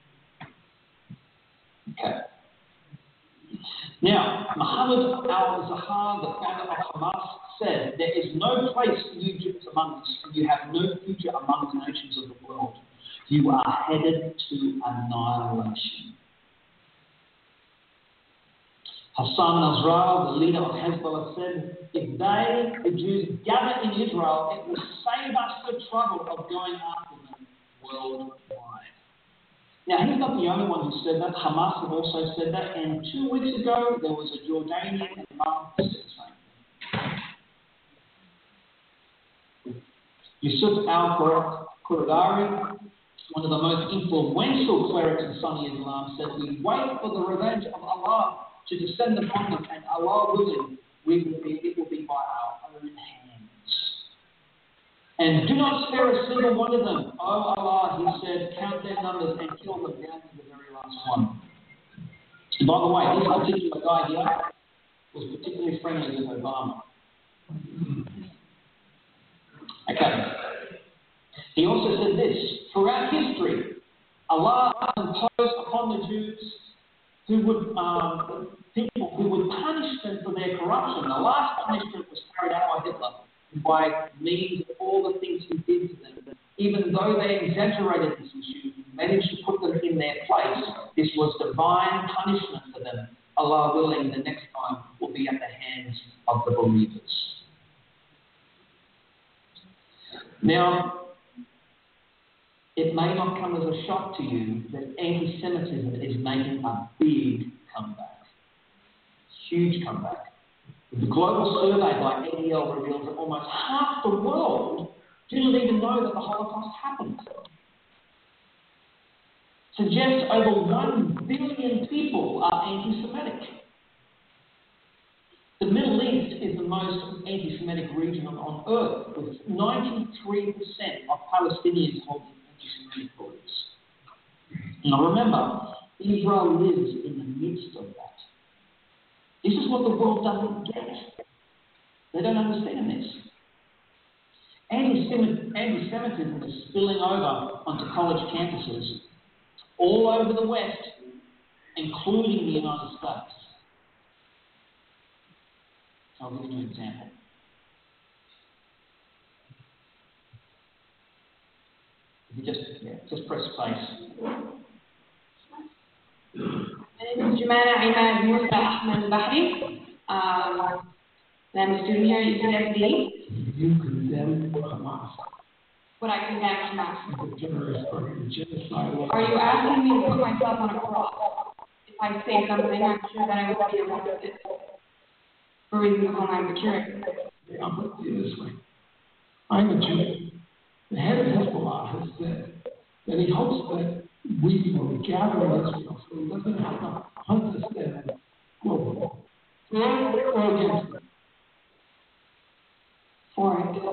Okay. Now, Muhammad al-Zahar, the founder of Hamas, said, there is no place for you Jews among us, and you have no future among the nations of the world. You are headed to annihilation. Hassan Nasrallah, the leader of Hezbollah, said, if they, the Jews, gather in Israel, it will save us the trouble of going after them worldwide. Now, he's not the only one who said that. Hamas have also said that, and two weeks ago, there was a Jordanian imam who said the same thing. Yusuf al-Qurdari, one of the most influential clerics in Sunni Islam, said, we wait for the revenge of Allah to descend upon them, and Allah willing, we will be, it will be by our own hands. And do not spare a single one of them. Oh Allah, he said, count their numbers and kill them down to the very last one. And by the way, this particular guy here was particularly friendly with Obama. Okay. He also said this, throughout history, Allah imposed upon the Jews who would, um, people who would punish them for their corruption. The last punishment was carried out by Hitler by means of all the things he did to them. Even though they exaggerated this issue, managed to put them in their place, this was divine punishment for them. Allah willing, the next time will be at the hands of the believers. Now, it may not come as a shock to you that anti-Semitism is making a big comeback. Huge comeback. The global survey by A D L reveals that almost half the world didn't even know that the Holocaust happened. Suggests over one billion people are anti-Semitic. The Middle East is the most anti-Semitic region on, on earth, with ninety-three percent of Palestinians holding anti-Semitic beliefs. Now remember, Israel lives in the midst of that. This is what the world doesn't get. They don't understand this. Anti-Semitism is spilling over onto college campuses all over the West, including the United States. I'll give you an example. If you just, yeah, just press space. My name is Jumana Imad Musa Ahmed Bahri. Um, I'm a student here at U C S D. You condemn Hamas. Would I condemn Hamas? Genocide. Are you asking me to put myself on a cross? If I say something, I'm sure that I would be arrested for reasons of homeland security. I'll put it this way. I'm a Jew. The head of Hezbollah has said that he hopes that we will gather in Israel so he doesn't have to hunt us down globally. Or against it. For it.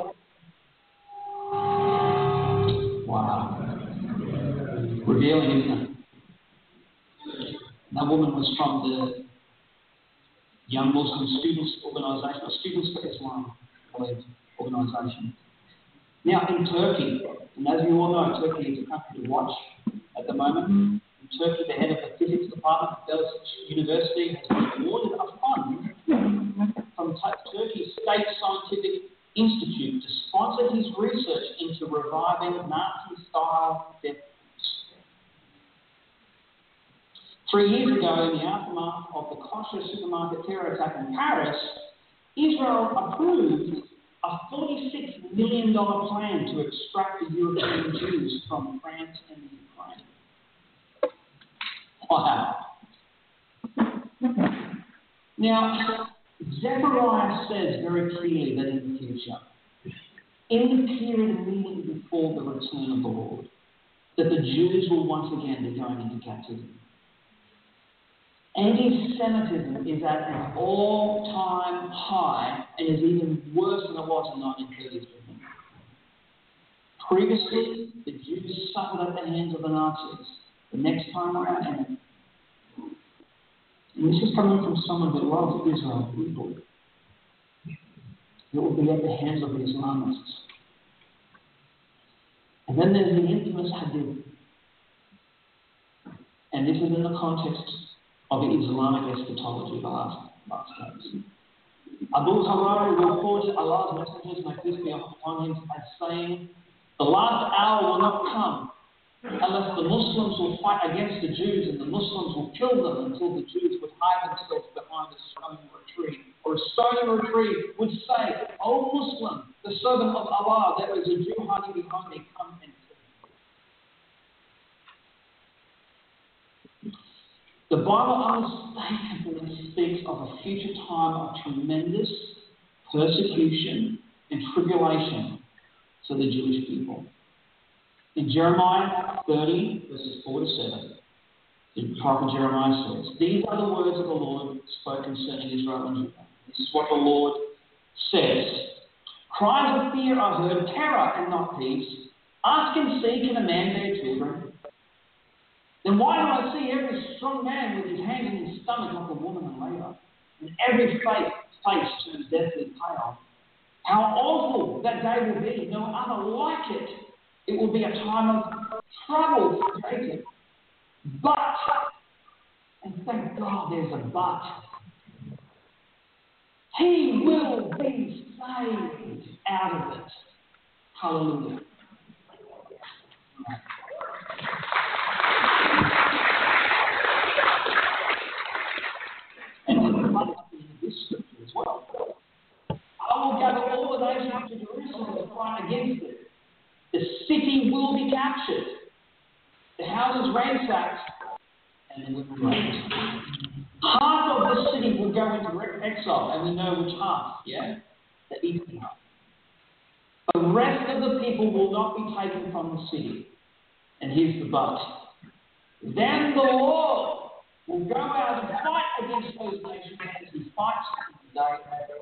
Wow. Revealing, isn't it? That woman was from the Young Muslim Students Organization, or Students for Islam, I believe, organization. Now, in Turkey, and as you all know, Turkey is a country to watch at the moment. In Turkey, the head of the physics department at Boğaziçi University has been awarded a fund from Turkey's State Scientific Institute to sponsor his research into reviving Nazi-style death camps. Three years ago, in the aftermath of the kosher supermarket terror attack in Paris, Israel approved a forty-six million dollars plan to extract the European Jews from France and Ukraine. Wow. Now, Zechariah says very clearly that in the future, in the period immediately before the return of the Lord, that the Jews will once again be going into captivity. Anti-Semitism is at an all-time high and is even worse than it was in the nineteen thirties. Previously, the Jews suffered at the hands of the Nazis. The next time around, and And this is coming from someone who loves Israel people. It will be at the hands of the Islamists. And then there's the infamous hadith. And this is in the context of the Islamic eschatology, the last, last days. Abu Hurairah will quote Allah's messengers, may peace be upon him, as saying, the last hour will not come unless the Muslims will fight against the Jews and the Muslims will kill them until the Jews would hide themselves behind a stone or a tree. Or a stone or a tree would say, O Muslim, the servant of Allah, there is a Jew hiding behind me, come and kill him. The Bible unmistakably speaks of a future time of tremendous persecution and tribulation to the Jewish people. In Jeremiah thirty, verses four to seven, the prophet Jeremiah says, these are the words of the Lord spoken concerning Israel and Judah. This is what the Lord says. Cries of fear are heard, terror and not peace. Ask and see, can a man bear children? Then why do I see every strong man with his hands in his stomach like a woman in labour, and every face, face turns deathly pale? How awful that day will be, no other like it. It will be a time of trouble for Jacob. But, and thank God there's a but, he will be saved out of it. Hallelujah. And in this scripture as well. I will gather all the nations to Jerusalem to fight against it. The city will be captured, the houses ransacked, and the women raped. Half of the city will go into exile, and we know which half, yeah? The eastern half. The rest of the people will not be taken from the city. And here's the but. Then the Lord will go out and fight against those nations as he fights today.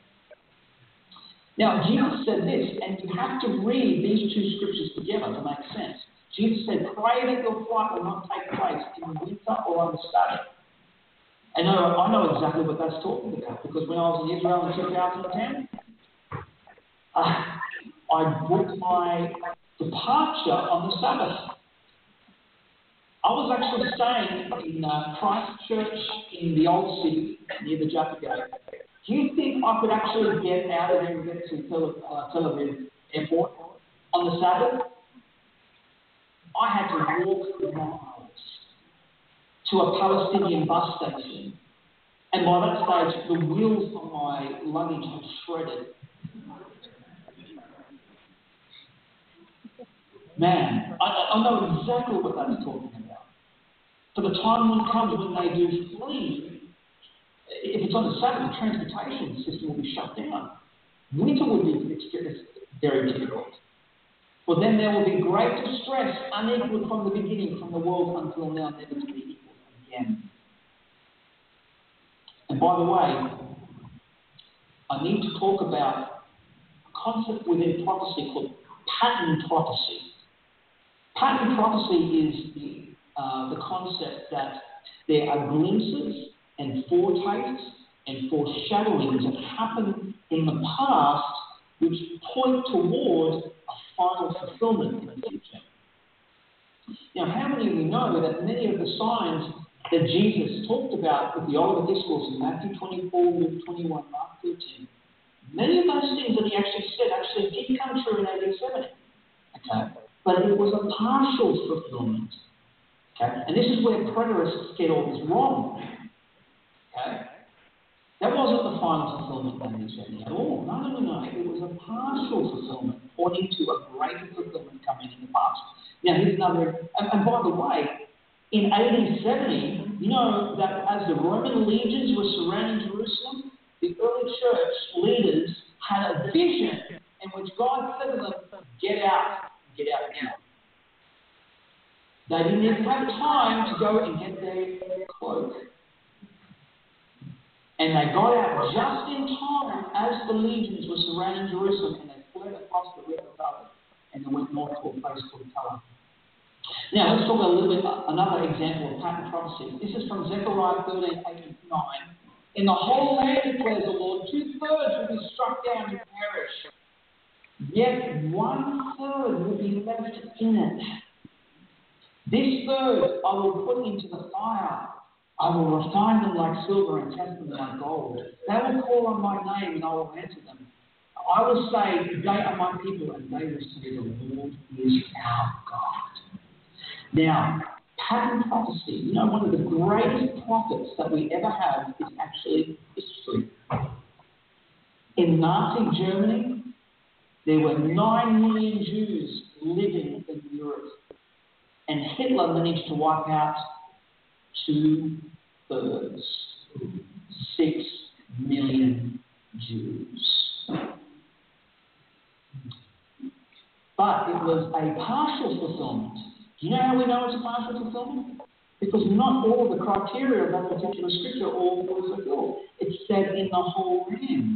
Now, Jesus said this, and you have to read these two scriptures together to make sense. Jesus said, pray that your flight will not take place in the winter or on the Sabbath. I know, I know exactly what that's talking about, because when I was in Israel in two thousand ten, uh, I booked my departure on the Sabbath. I was actually staying in uh, Christchurch in the old city near the Jaffa Gate. Do you think I could actually get out of there and get to Tel, uh, Tel Aviv airport on the Sabbath? I had to walk miles to a Palestinian bus station. And by that stage, the wheels on my luggage had shredded. Man, I, I know exactly what that's talking about. For the time when comes when they do flee, if it's on the Sabbath, the transportation system will be shut down. Winter would be very difficult. For then there will be great distress, unequalled from the beginning, from the world until now, never to be equalled again. And by the way, I need to talk about a concept within prophecy called pattern prophecy. Pattern prophecy is the, uh, the concept that there are glimpses and foretastes and foreshadowings that happen in the past which point toward a final fulfillment in the future. Now, how many of you know that many of the signs that Jesus talked about with the Olivet Discourse in Matthew twenty-four, Luke twenty-one, Mark thirteen, many of those things that he actually said actually did come true in A D seventy. Okay? But it was a partial fulfillment. Okay? And this is where preterists get all this wrong. Okay? That wasn't the final fulfillment of A D seventy at all. No, no, no, no. It was a partial fulfillment, pointing to a greater fulfillment coming in the past. Now, here's another, and, and by the way, in A D seventy, you know that as the Roman legions were surrounding Jerusalem, the early church leaders had a vision in which God said to them, get out, get out now. They didn't even have time to go and get their cloak. And they got out just in time as the legions were surrounding Jerusalem, and they fled across the river Valley, and they went north to a place called Tel. Now, let's talk about a little bit, another example of pattern prophecy. This is from Zechariah thirteen, eight and nine. In the whole land, declares the Lord, two-thirds will be struck down and perish. Yet one-third will be left in it. This third I will put into the fire. I will refine them like silver and test them like gold. They will call on my name and I will answer them. I will say, they are my people, and they will say, the Lord is our God. Now, pattern prophecy, you know, one of the greatest prophets that we ever have is actually history. In Nazi Germany, there were nine million Jews living in Europe, and Hitler managed to wipe out two-thirds, six million Jews. But it was a partial fulfillment. Do you know how we know it's a partial fulfillment? Because not all of the criteria of that particular scripture all was fulfilled. It said in the whole land.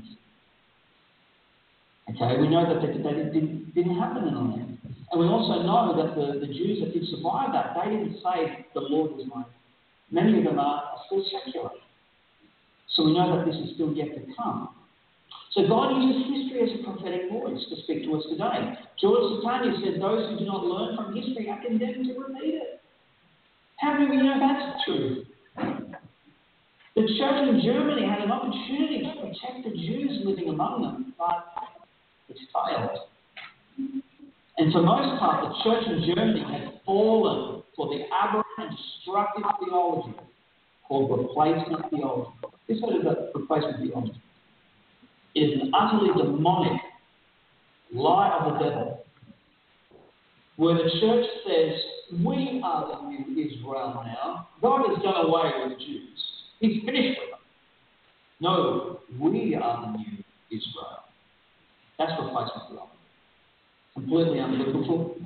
Okay, we know that that, that it didn't, didn't happen in the land. And we also know that the, the Jews that did survive that, they didn't say, the Lord is mine. Many of them are, are still secular. So we know that this is still yet to come. So God uses history as a prophetic voice to speak to us today. George Satania said, those who do not learn from history are condemned to repeat it. How do we know that's true? The church in Germany had an opportunity to protect the Jews living among them, but it failed. And for most part, the church in Germany had fallen for the aberrant and destructive theology called replacement theology. This is a replacement theology. It is an utterly demonic lie of the devil, where the church says, we are the new Israel now. God has done away with the Jews. He's finished with them. No, we are the new Israel. That's replacement theology. Completely unbiblical.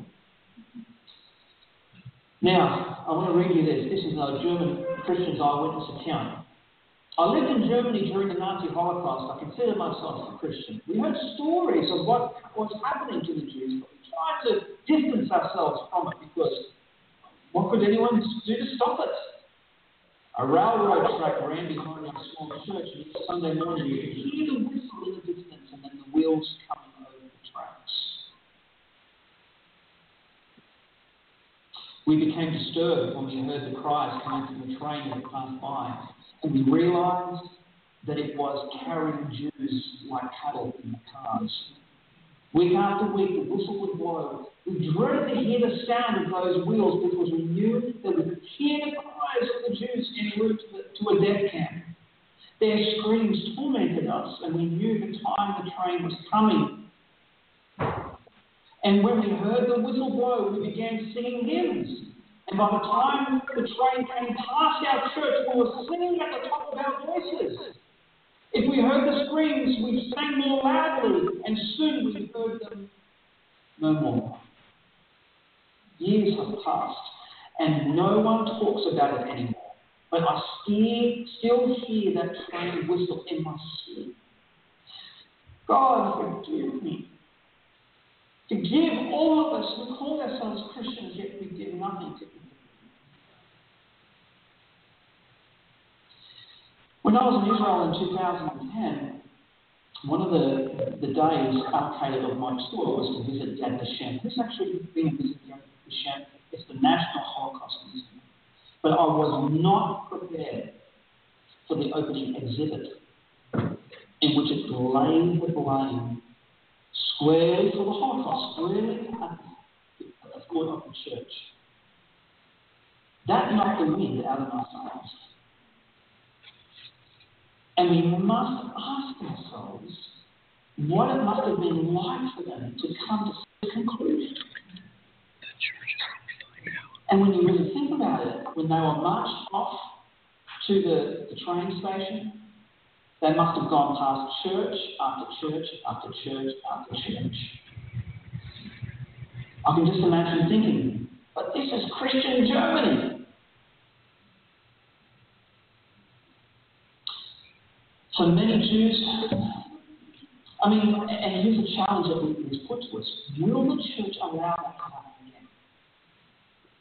Now, I want to read you this. This is a German Christian's eyewitness account. I lived in Germany during the Nazi Holocaust. I considered myself a Christian. We heard stories of what was happening to the Jews, but we tried to distance ourselves from it because what could anyone do to stop it? A railroad track ran behind our small church, and each Sunday morning you could hear the whistle in the distance and then the wheels coming over the tracks. We became disturbed when we heard the cries coming from the train that passed by, and we realised that it was carrying Jews like cattle in the cars. Week after week, the whistle would blow. We dreaded to hear the sound of those wheels because we knew that we could hear the cries of the Jews en route to, the, to a death camp. Their screams tormented us, and we knew the time the train was coming. And when we heard the whistle blow, we began singing hymns. And by the time the train came past our church, we were singing at the top of our voices. If we heard the screams, we sang more loudly, and soon we heard them no more. Years have passed, and no one talks about it anymore. But I still, still hear that train whistle in my sleep. God, forgive me. Forgive all of us who call ourselves Christians, yet we did nothing to forgive. When I was in Israel in two thousand ten, one of the, the days allocated of my tour was to visit Yad Vashem. This actually been a visit Yad Vashem. It's the National Holocaust Museum. But I was not prepared for the opening exhibit in which it laid the blame squarely for the Holocaust, squarely at the foot of the church. That knocked the wind out of my sails. And we must ask ourselves what it must have been like for them to come to such a conclusion. And when you really think about it, when they were marched off to the, the train station, they must have gone past church after church after church after church. I can just imagine thinking, but this is Christian Germany. So many Jews, I mean, and here's a challenge that was put to us. Will the church allow that to happen again?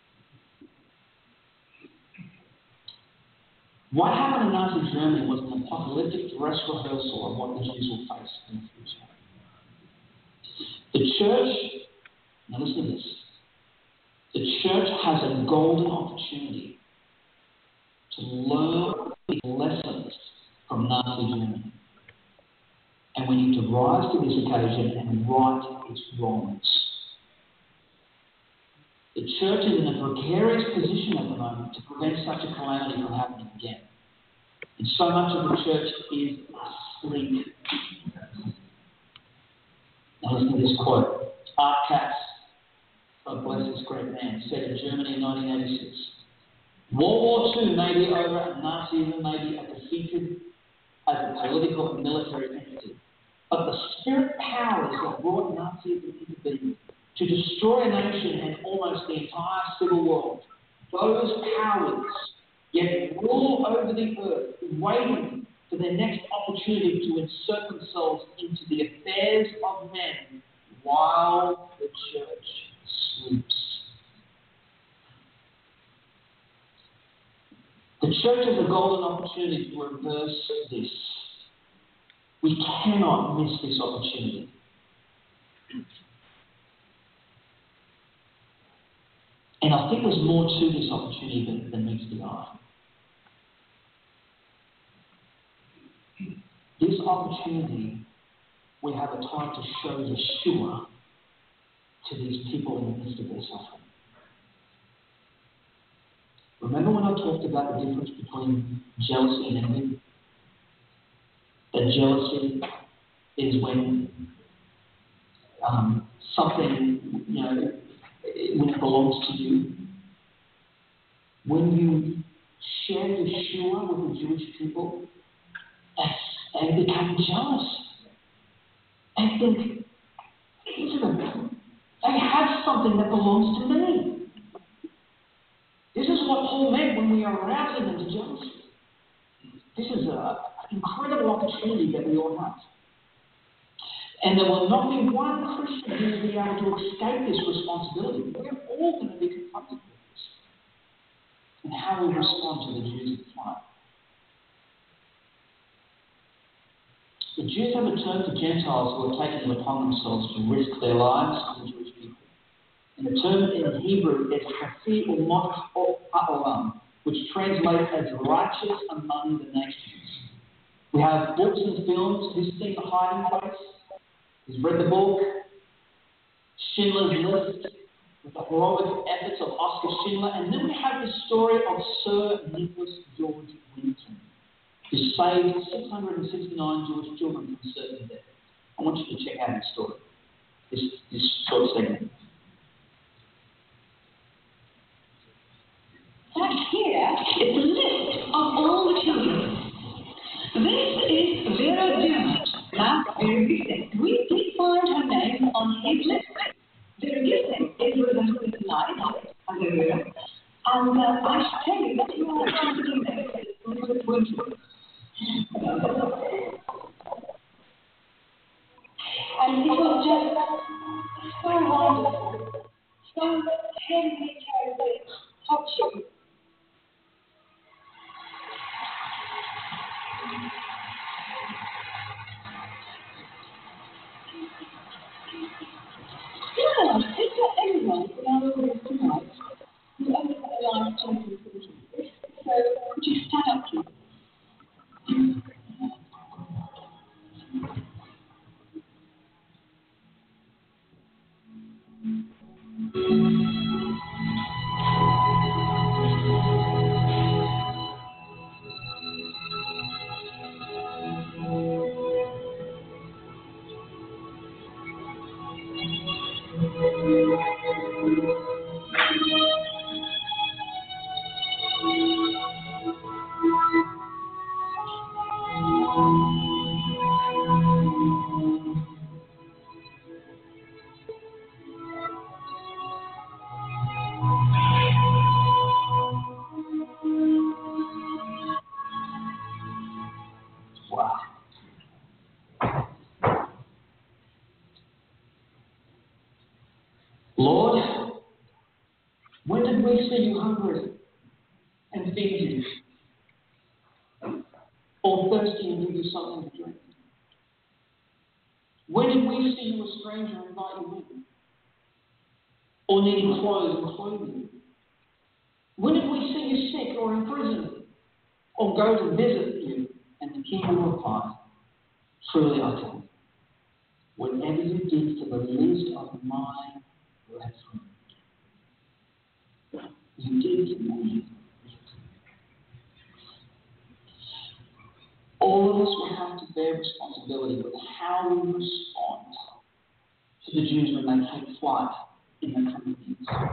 What happened in Nazi Germany was an apocalyptic dress rehearsal of what the Jews will face in the future. The church, now listen to this, the church has a golden opportunity to learn the lessons from Nazi Germany. And we need to rise to this occasion and right its wrongs. The church is in a precarious position at the moment to prevent such a calamity from happening again. And so much of the church is asleep. Now listen to this quote. Art Katz, God bless this great man, said in Germany in nineteen eighty-six, World War Two may be over and Nazism may be defeated as a political and military entity. But the spirit powers that brought Nazism into being to destroy a nation and almost the entire civil world, those powers yet rule over the earth, waiting for their next opportunity to insert themselves into the affairs of men while the church sleeps. The church has a golden opportunity to reverse this. We cannot miss this opportunity. And I think there's more to this opportunity than, than meets the eye. This opportunity, we have a time to show Yeshua to these people in the midst of their suffering. Remember when I talked about the difference between jealousy and envy? That jealousy is when um, something, you know, when it belongs to you. When you share Yeshua with the Jewish people, they become jealous. They think, these are the, they have something that belongs to me. This is what Paul meant when we are arousing them to jealousy. This is an incredible opportunity that we all have. And there will not be one Christian who will be able to escape this responsibility. We're all going to be confronted with this. And how we respond to the Jews at the time. The Jews have a term for Gentiles who are taking it upon themselves to risk their lives for the Jewish people. And the term in Hebrew is Hasi Umot Ha'olam, which translates as righteous among the nations. We have books and films. Who's seen The Hiding Place? Who's read the book? Schindler's List, with the heroic efforts of Oscar Schindler. And then we have the story of Sir Nicholas George Winton, who saved six hundred sixty-nine Jewish children from certain death. I want you to check out his story, this, this short segment. Back here is a list of all the children. This is Vera Durant, last Vera Gissing. We did find her name on his list. Vera Gissing is represented tonight as a Vera. And uh, I should tell you that you are considering this with Winton. And it was just so wonderful, so terribly, terribly touching. Yeah, is there anyone in our audience tonight who ever had a life-changing experience? So, could you stand up, please? Lord, when did we see you hungry and feed you? or thirsty and give you something to drink? When did we see you a stranger and invite you in? Or needing clothes and clothe you? When did we see you sick or in prison? Or go to visit you? And the king will reply, truly I tell you, whatever you did to the least of my brethren, you did to me. All of us will have to bear responsibility with how we respond to the Jews when they take flight in the coming years.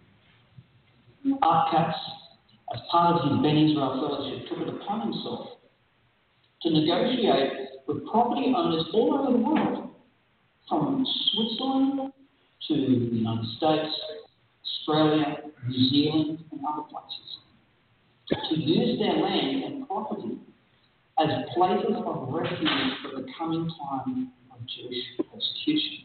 Art Katz, as part of his Ben Israel Fellowship, took it upon himself to negotiate with property owners all over the world, from Switzerland to the United States, Australia, New Zealand, and other places, to use their land and property as places of refuge for the coming time of Jewish persecution.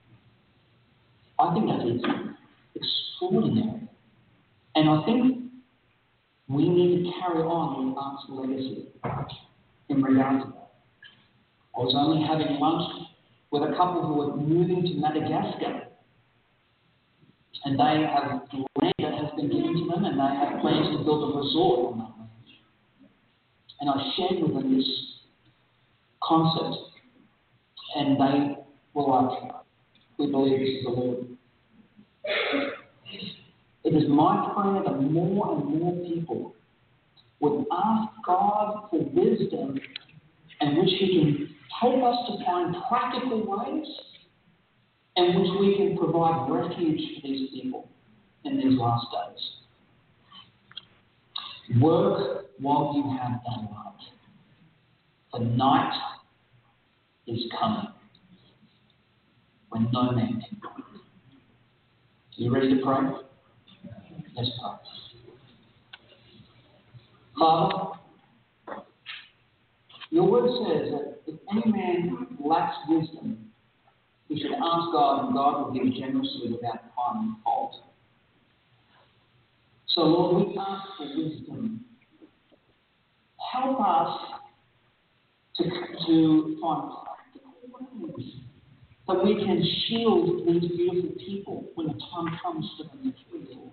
I think that is extraordinary. And I think we need to carry on with Art's legacy in regard to that. I was only having lunch with a couple who are moving to Madagascar, and they have land that has been given to them, and they have plans to build a resort on that land. And I shared with them this concept, and they were like, we believe this is the Lord. It is my prayer that more and more people would ask God for wisdom in which He can help us to find practical ways in which we can provide refuge for these people in these last days. Work while you have daylight. The night is coming when no man can go. Are you ready to pray? Let's pray. Father, your word says that if any man lacks wisdom, he should ask God, and God will give generously without finding fault. So, Lord, we ask for wisdom. Help us to, to find practical ways that we can shield these beautiful people when the time comes for them to hear, Lord.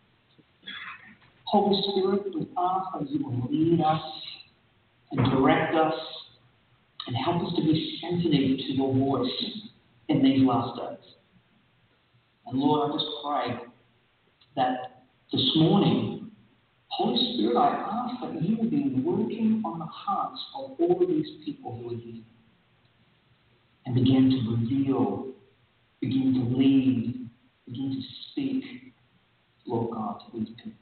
Holy Spirit, we ask that you will lead us and direct us and help us to be sensitive to your voice in these last days. And Lord, I just pray that this morning, Holy Spirit, I ask that you will be working on the hearts of all of these people who are here and begin to reveal, begin to lead, begin to speak, Lord God, to these people.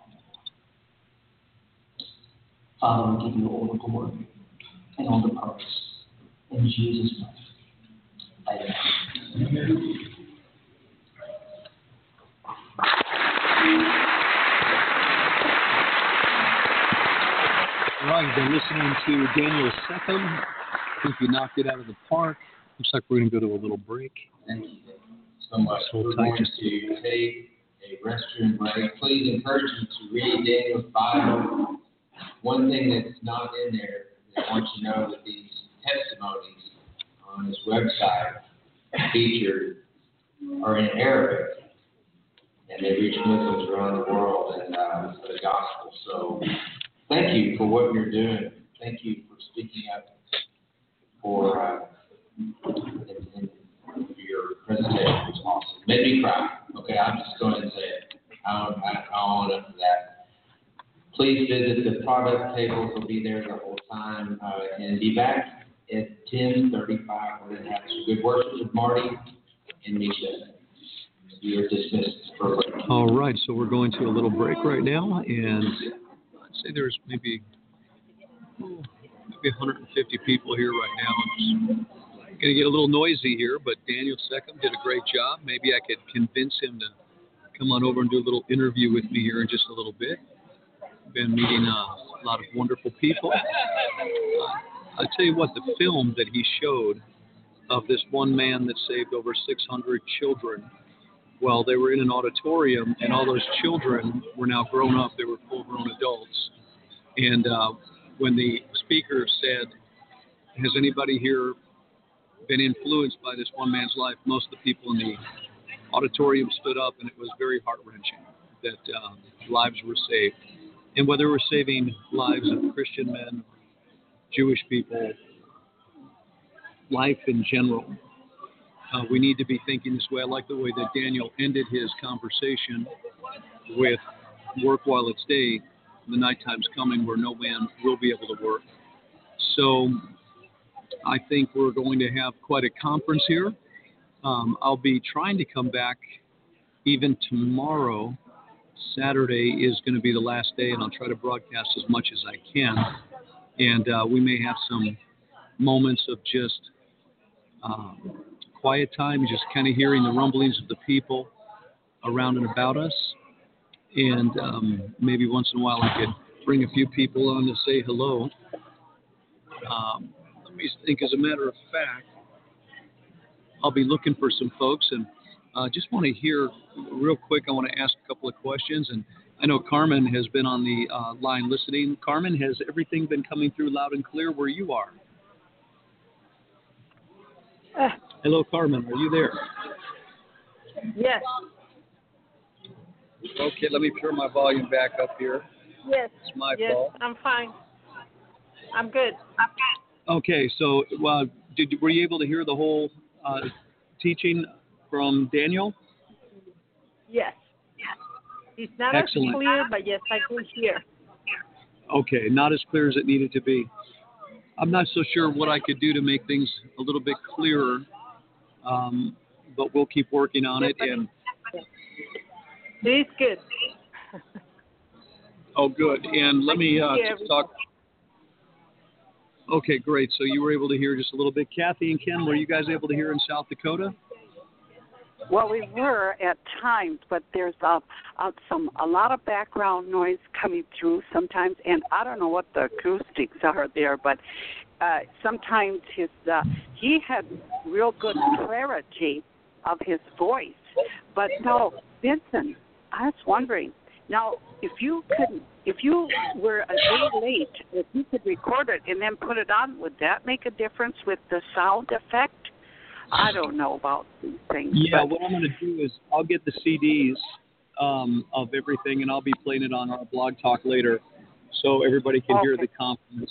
Father, we give you all the glory and all the praise. In Jesus' name. Amen. All right, you've been listening to Daniel Seckham. I think you knocked it out of the park. Looks like we're going to go to a little break. Thank you so much. So we're going to take a restroom break. Please encourage you to read Daniel's Bible. One thing that's not in there, I want you to know that these testimonies on his website featured are in Arabic, and they reach Muslims around the world and uh, for the gospel. So thank you for what you're doing. Thank you for speaking up for uh, and, and for your presentation. It was awesome. Made me cry. Okay, I'm just going to say it. I don't, I don't own up to that. Please visit the product tables. Will be there the whole time. Uh, and be back at ten thirty-five. We're going to have some good worship with Marty and Misha. You are dismissed for a break. All right, so we're going to a little break right now. And I'd say there's maybe, maybe one hundred fifty people here right now. It's going to get a little noisy here, but Daniel Seckham did a great job. Maybe I could convince him to come on over and do a little interview with me here in just a little bit. Been meeting uh, a lot of wonderful people. Uh, I'll tell you what, the film that he showed of this one man that saved over six hundred children while they were in an auditorium, and all those children were now grown up. They were full-grown adults. And uh, when the speaker said, has anybody here been influenced by this one man's life? Most of the people in the auditorium stood up, and it was very heart-wrenching that um, lives were saved. And whether we're saving lives of Christian men, Jewish people, life in general, uh, we need to be thinking this way. I like the way that Daniel ended his conversation with work while it's day. The night time's coming where no man will be able to work. So I think we're going to have quite a conference here. Um, I'll be trying to come back even tomorrow. Saturday is going to be the last day, and I'll try to broadcast as much as I can. And uh, we may have some moments of just um, quiet time, just kind of hearing the rumblings of the people around and about us. And um, maybe once in a while I could bring a few people on to say hello. Um, let me think, as a matter of fact, I'll be looking for some folks, and uh, just want to hear real quick, I want to ask a couple of questions. And I know Carmen has been on the uh, line listening. Carmen, has everything been coming through loud and clear where you are? Uh, Hello, Carmen, are you there? yes, Okay, let me turn my volume back up here. yes, It's my yes, fault. I'm fine. I'm good. I'm good. Okay, so uh, did were you able to hear the whole uh, teaching from Daniel? Yes. Yes. It's not Excellent. as clear, but yes, I can hear. Okay, not as clear as it needed to be. I'm not so sure what I could do to make things a little bit clearer, um, but we'll keep working on it. And It's good. oh, good. And let me uh, just talk. Okay, great. So you were able to hear just a little bit. Kathy and Ken, were you guys able to hear in South Dakota? Well, we were at times, but there's a, a some a lot of background noise coming through sometimes, and I don't know what the acoustics are there, but uh, sometimes his uh, he had real good clarity of his voice. But no, Vincent, I was wondering now if you could, if you were a day late, if you could record it and then put it on, would that make a difference with the sound effect? I don't know about these things. Yeah, but what I'm going to do is I'll get the C Ds um, of everything, and I'll be playing it on our blog talk later so everybody can okay. hear the conference.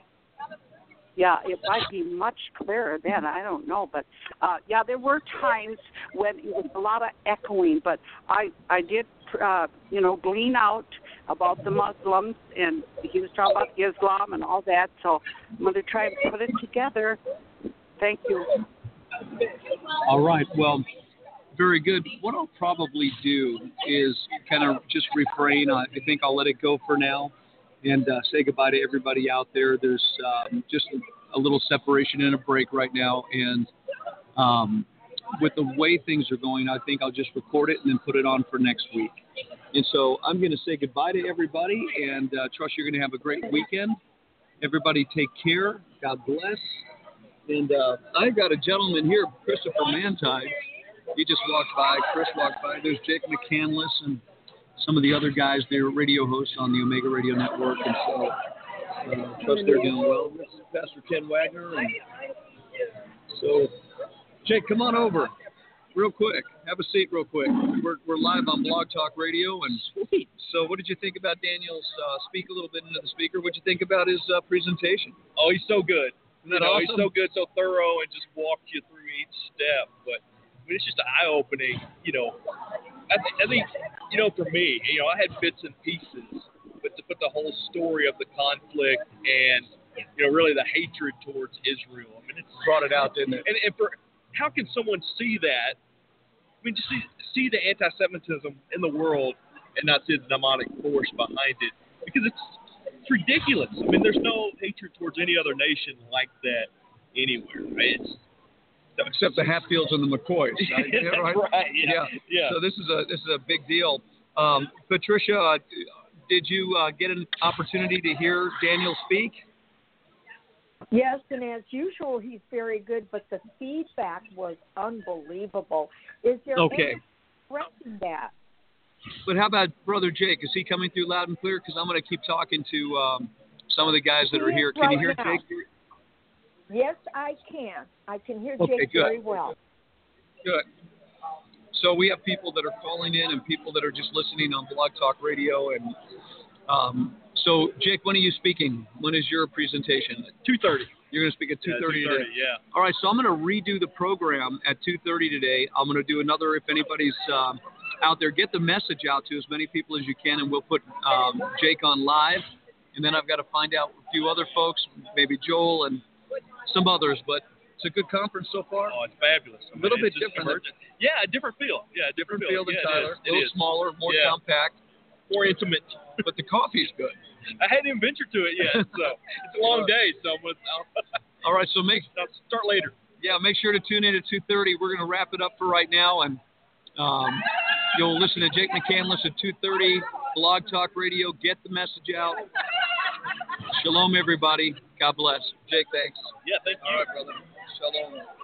Yeah, it might be much clearer then. I don't know. But, uh, yeah, there were times when it was a lot of echoing, but I, I did, uh, you know, glean out about the Muslims, and he was talking about Islam and all that, so I'm going to try and put it together. Thank you. All right. Well, very good. What I'll probably do is kind of just refrain. I think I'll let it go for now and uh, say goodbye to everybody out there. There's um, just a, a little separation and a break right now. And um, with the way things are going, I think I'll just record it and then put it on for next week. And so I'm going to say goodbye to everybody and uh, trust you're going to have a great weekend. Everybody take care. God bless. And uh, I got a gentleman here, Christopher Mantide. He just walked by. Chris walked by. There's Jake McCandless and some of the other guys. They're radio hosts on the Omega Radio Network. And so uh, trust they're doing well. This is Pastor Ken Wagner. And so, Jake, come on over real quick. Have a seat real quick. We're, we're live on Blog Talk Radio. And sweet. So what did you think about Daniel's uh, speak a little bit into the speaker? What did you think about his uh, presentation? Oh, he's so good. Isn't that you know, awesome? He's so good, so thorough, and just walks you through each step. But I mean, it's just eye-opening. You know, I, th- I think, you know, for me, you know, I had bits and pieces, but to put the whole story of the conflict and, you know, really the hatred towards Israel. I mean, it's brought it out, didn't it? And, and for how can someone see that? I mean, just see, see the anti-Semitism in the world and not see the demonic force behind it, because it's. It's ridiculous. I mean, there's no hatred towards any other nation like that anywhere, right? It's, Except the Hatfields and the McCoys. Right? Yeah, Yeah, right? right, yeah, yeah. yeah. So this is a this is a big deal. Um, Patricia, uh, did you uh, get an opportunity to hear Daniel speak? Yes, and as usual, he's very good, but the feedback was unbelievable. Is there Okay. any correcting that? But how about Brother Jake? Is he coming through loud and clear? Because I'm going to keep talking to um, some of the guys that He are is here. Can right you hear now. Jake? Yes, I can. I can hear Okay, Jake good. very well. Good. So we have people that are calling in and people that are just listening on Blog Talk Radio. And um, so, Jake, when are you speaking? When is your presentation? two thirty. You're going to speak at two thirty yeah, today? Yeah. All right, so I'm going to redo the program at two thirty today. I'm going to do another, if anybody's um, out there, get the message out to as many people as you can, and we'll put um, Jake on live. And then I've got to find out a few other folks, maybe Joel and some others. But it's a good conference so far. Oh, it's fabulous. I A little mean, bit it's just different. emergent. Yeah, a different feel. Yeah, a different, Different feel than yeah, Tyler. It is. A little It is. smaller, more Yeah. compact. More intimate. But the coffee's good. I hadn't even ventured to it yet, so it's a long day. So I'm gonna, I'll, All right, so make I'll start later. Yeah, make sure to tune in at two thirty. We're going to wrap it up for right now, and um, you'll listen to Jake McCandless at two thirty. Blog Talk Radio. Get the message out. Shalom, everybody. God bless. Jake, thanks. Yeah, thank you. All right, brother. Shalom.